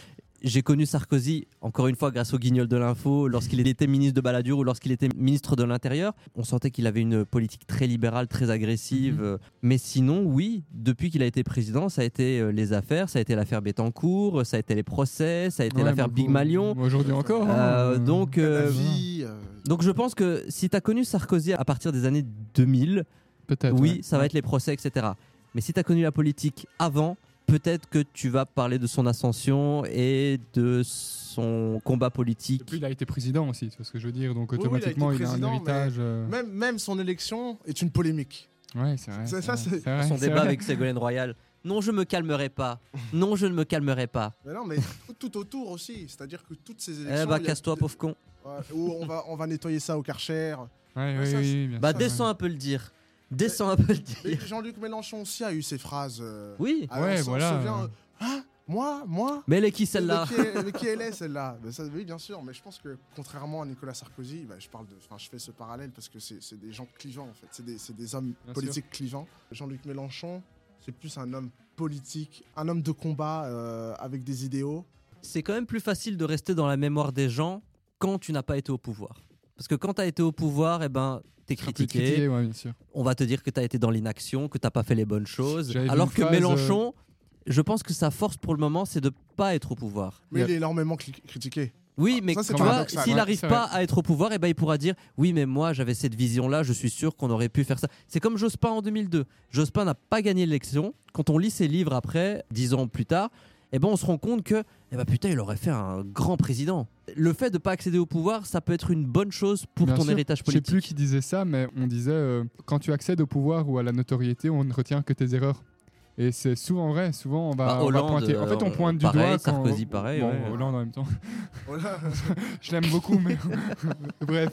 j'ai connu Sarkozy, encore une fois grâce au Guignol de l'info, lorsqu'il était ministre de Balladur ou lorsqu'il était ministre de l'Intérieur. On sentait qu'il avait une politique très libérale, très agressive. Mmh. Mais sinon, oui, depuis qu'il a été président, ça a été euh, les affaires, ça a été l'affaire Bettencourt, ça a été les procès, ça a été ouais, l'affaire Big Malion. Aujourd'hui encore. Euh, hein. donc, euh, vie, euh... donc je pense que si tu as connu Sarkozy à partir des années deux mille, peut-être, oui, ouais. ça va être les procès, et cetera. Mais si tu as connu la politique avant, peut-être que tu vas parler de son ascension et de son combat politique. Et puis il a été président aussi, c'est ce que je veux dire. Donc Oui, automatiquement, oui, il il a, a, été un président, héritage. euh, Même, même son élection est une polémique. Ouais, c'est vrai. C'est- c'est ça, vrai, c'est- c'est vrai, Son c'est débat vrai. avec Ségolène Royal. Non, je me calmerai pas. Non, je ne me calmerai pas. Mais non, mais tout, tout autour aussi. C'est-à-dire que toutes ces élections. Eh bah, il y a- casse-toi, pauvre con. Ouais, où on va, on va nettoyer ça au Karcher. Ouais, Ouais, oui, ça, oui, c'est- oui, bien Bah, sûr, descends ouais. un peu le dire. Descends un peu le Et dire. Jean-Luc Mélenchon aussi a eu ses phrases. euh, Oui. ah, Ouais, on se- on se voilà. souvient, euh, Hein Moi Moi Mais elle est qui celle-là? Mais qui, est- mais qui elle est celle-là Mais ça, Oui, bien sûr, mais je pense que contrairement à Nicolas Sarkozy, bah, je, parle de, enfin, je fais ce parallèle parce que c'est c'est des gens clivants en fait, c'est des, c'est des hommes Bien politiques clivants. Jean-Luc Mélenchon, c'est plus un homme politique, un homme de combat euh, avec des idéaux. C'est quand même plus facile de rester dans la mémoire des gens quand tu n'as pas été au pouvoir. Parce que quand tu as été au pouvoir, eh ben, tu es Un peu critiqué, critiqué. ouais, bien sûr. On va te dire que tu as été dans l'inaction, que tu n'as pas fait les bonnes choses. J'avais vu Alors une que phrase, Mélenchon, je pense que sa force pour le moment, c'est de pas être au pouvoir. Mais Il y a- il est énormément cli- critiqué. Oui, mais ça, c'est tu vois, paradoxal. s'il Ouais, n'arrive c'est pas vrai. à être au pouvoir, eh ben, il pourra dire oui, mais moi j'avais cette vision-là, je suis sûr qu'on aurait pu faire ça. C'est comme Jospin en deux mille deux. Jospin n'a pas gagné l'élection. Quand on lit ses livres après, dix ans plus tard, eh ben, on se rend compte que eh ben, putain, il aurait fait un grand président. Le fait de ne pas accéder au pouvoir, ça peut être une bonne chose pour Bien ton sûr. héritage Je sais plus politique. qui disait ça, mais on disait euh, quand tu accèdes au pouvoir ou à la notoriété, on ne retient que tes erreurs. Et c'est souvent vrai. Souvent, on va, Bah, on va Hollande, pointer. En fait, on euh, pointe du pareil, doigt. Quand... Sarkozy, pareil, Bon, ouais. Hollande en même temps. Voilà. Je l'aime beaucoup, mais bref,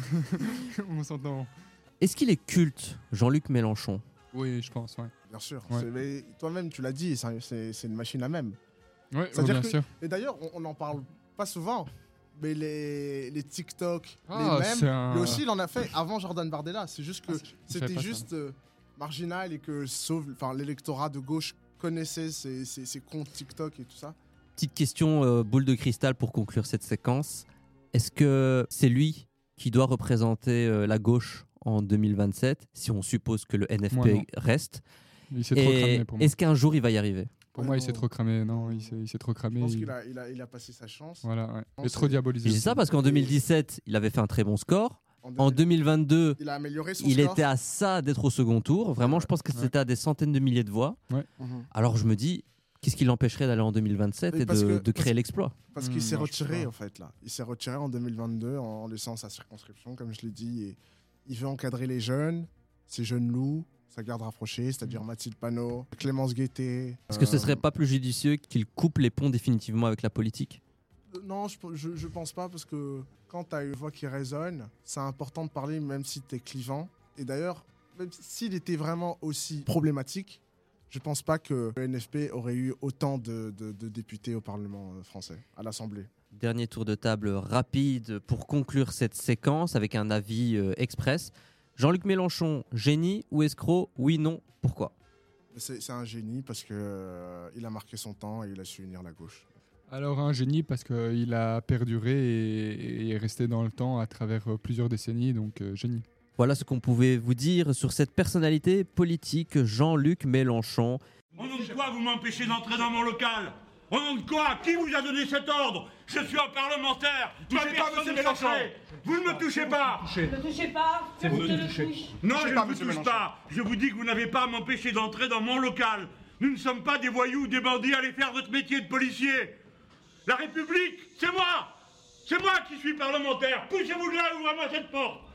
on s'entend. Est-ce qu'il est culte, Jean-Luc Mélenchon? Oui, je pense, ouais. Bien sûr. Ouais. C'est- mais toi-même, tu l'as dit, c'est c'est- c'est une machine à même. Ouais, oh, C'est-à-dire bien que- sûr. Et d'ailleurs, on n'en parle pas souvent, mais les, les TikTok, Ah, les c'est mêmes, un- lui aussi, il en a fait avant Jordan Bardella. C'est juste que Ah, c'est- je savais c'était pas ça. juste euh, marginal et que sauf, enfin, l'électorat de gauche connaissait ces, ces- ces comptes TikTok et tout ça. Petite question euh, boule de cristal pour conclure cette séquence. Est-ce que c'est lui qui doit représenter euh, la gauche en deux mille vingt-sept, si on suppose que le N F P Moi, non. reste? Il s'est trop Et cramé pour moi. est-ce qu'un jour il va y arriver? Pour moi, il s'est trop cramé. Non, il s'est, il s'est trop Je cramé. pense il- qu'il a, il a, il a passé sa chance. Voilà, ouais. Il Je est trop pense diabolisé. Je dis ça parce qu'en deux mille dix-sept, il avait fait un très bon score. En deux mille vingt-deux, Il a amélioré son il score. était à ça d'être au second tour. Vraiment, je pense que Ouais. c'était à des centaines de milliers de voix. Ouais. Mhm. Alors je me dis, qu'est-ce qui l'empêcherait d'aller en deux mille vingt-sept Mais et parce de, que- de créer parce- l'exploit? Parce qu'il Hmm, s'est non, je sais retiré pas. en fait là. Il s'est retiré en deux mille vingt-deux en laissant sa circonscription, comme je l'ai dit. Et il veut encadrer les jeunes, ces jeunes loups, sa garde rapprochée, c'est-à-dire Mathilde Panot, Clémence Guettet. Est-ce que ce euh, serait pas plus judicieux qu'il coupe les ponts définitivement avec la politique? Euh, Non, je, je, je pense pas parce que quand tu as une voix qui résonne, c'est important de parler même si tu es clivant. Et d'ailleurs, même s'il était vraiment aussi problématique, je pense pas que le N F P aurait eu autant de, de- de députés au Parlement euh, français, à l'Assemblée. Dernier tour de table rapide pour conclure cette séquence avec un avis euh, express. Jean-Luc Mélenchon, génie ou escroc? Oui, non, pourquoi? C'est c'est un génie parce que euh, il a marqué son temps et il a su unir la gauche. Alors un génie parce qu'il a perduré et, et est resté dans le temps à travers euh, plusieurs décennies, donc euh, génie. Voilà ce qu'on pouvait vous dire sur cette personnalité politique, Jean-Luc Mélenchon. Au nom de quoi vous m'empêchez d'entrer dans mon local? Au nom de quoi? Qui vous a donné cet ordre? Je suis un parlementaire. Ma personne n'est sacrée. Vous ne me touchez pas. Ne me touchez pas, C'est vous vous te qui le touchez. touche. Non, Touchez je pas, ne vous monsieur touche Mélenchon. pas. Je vous dis que vous n'avez pas à m'empêcher d'entrer dans mon local. Nous ne sommes pas des voyous, des bandits, allez faire votre métier de policier. La République, c'est moi. C'est moi qui suis parlementaire. Poussez-vous de là, ouvrez-moi cette porte.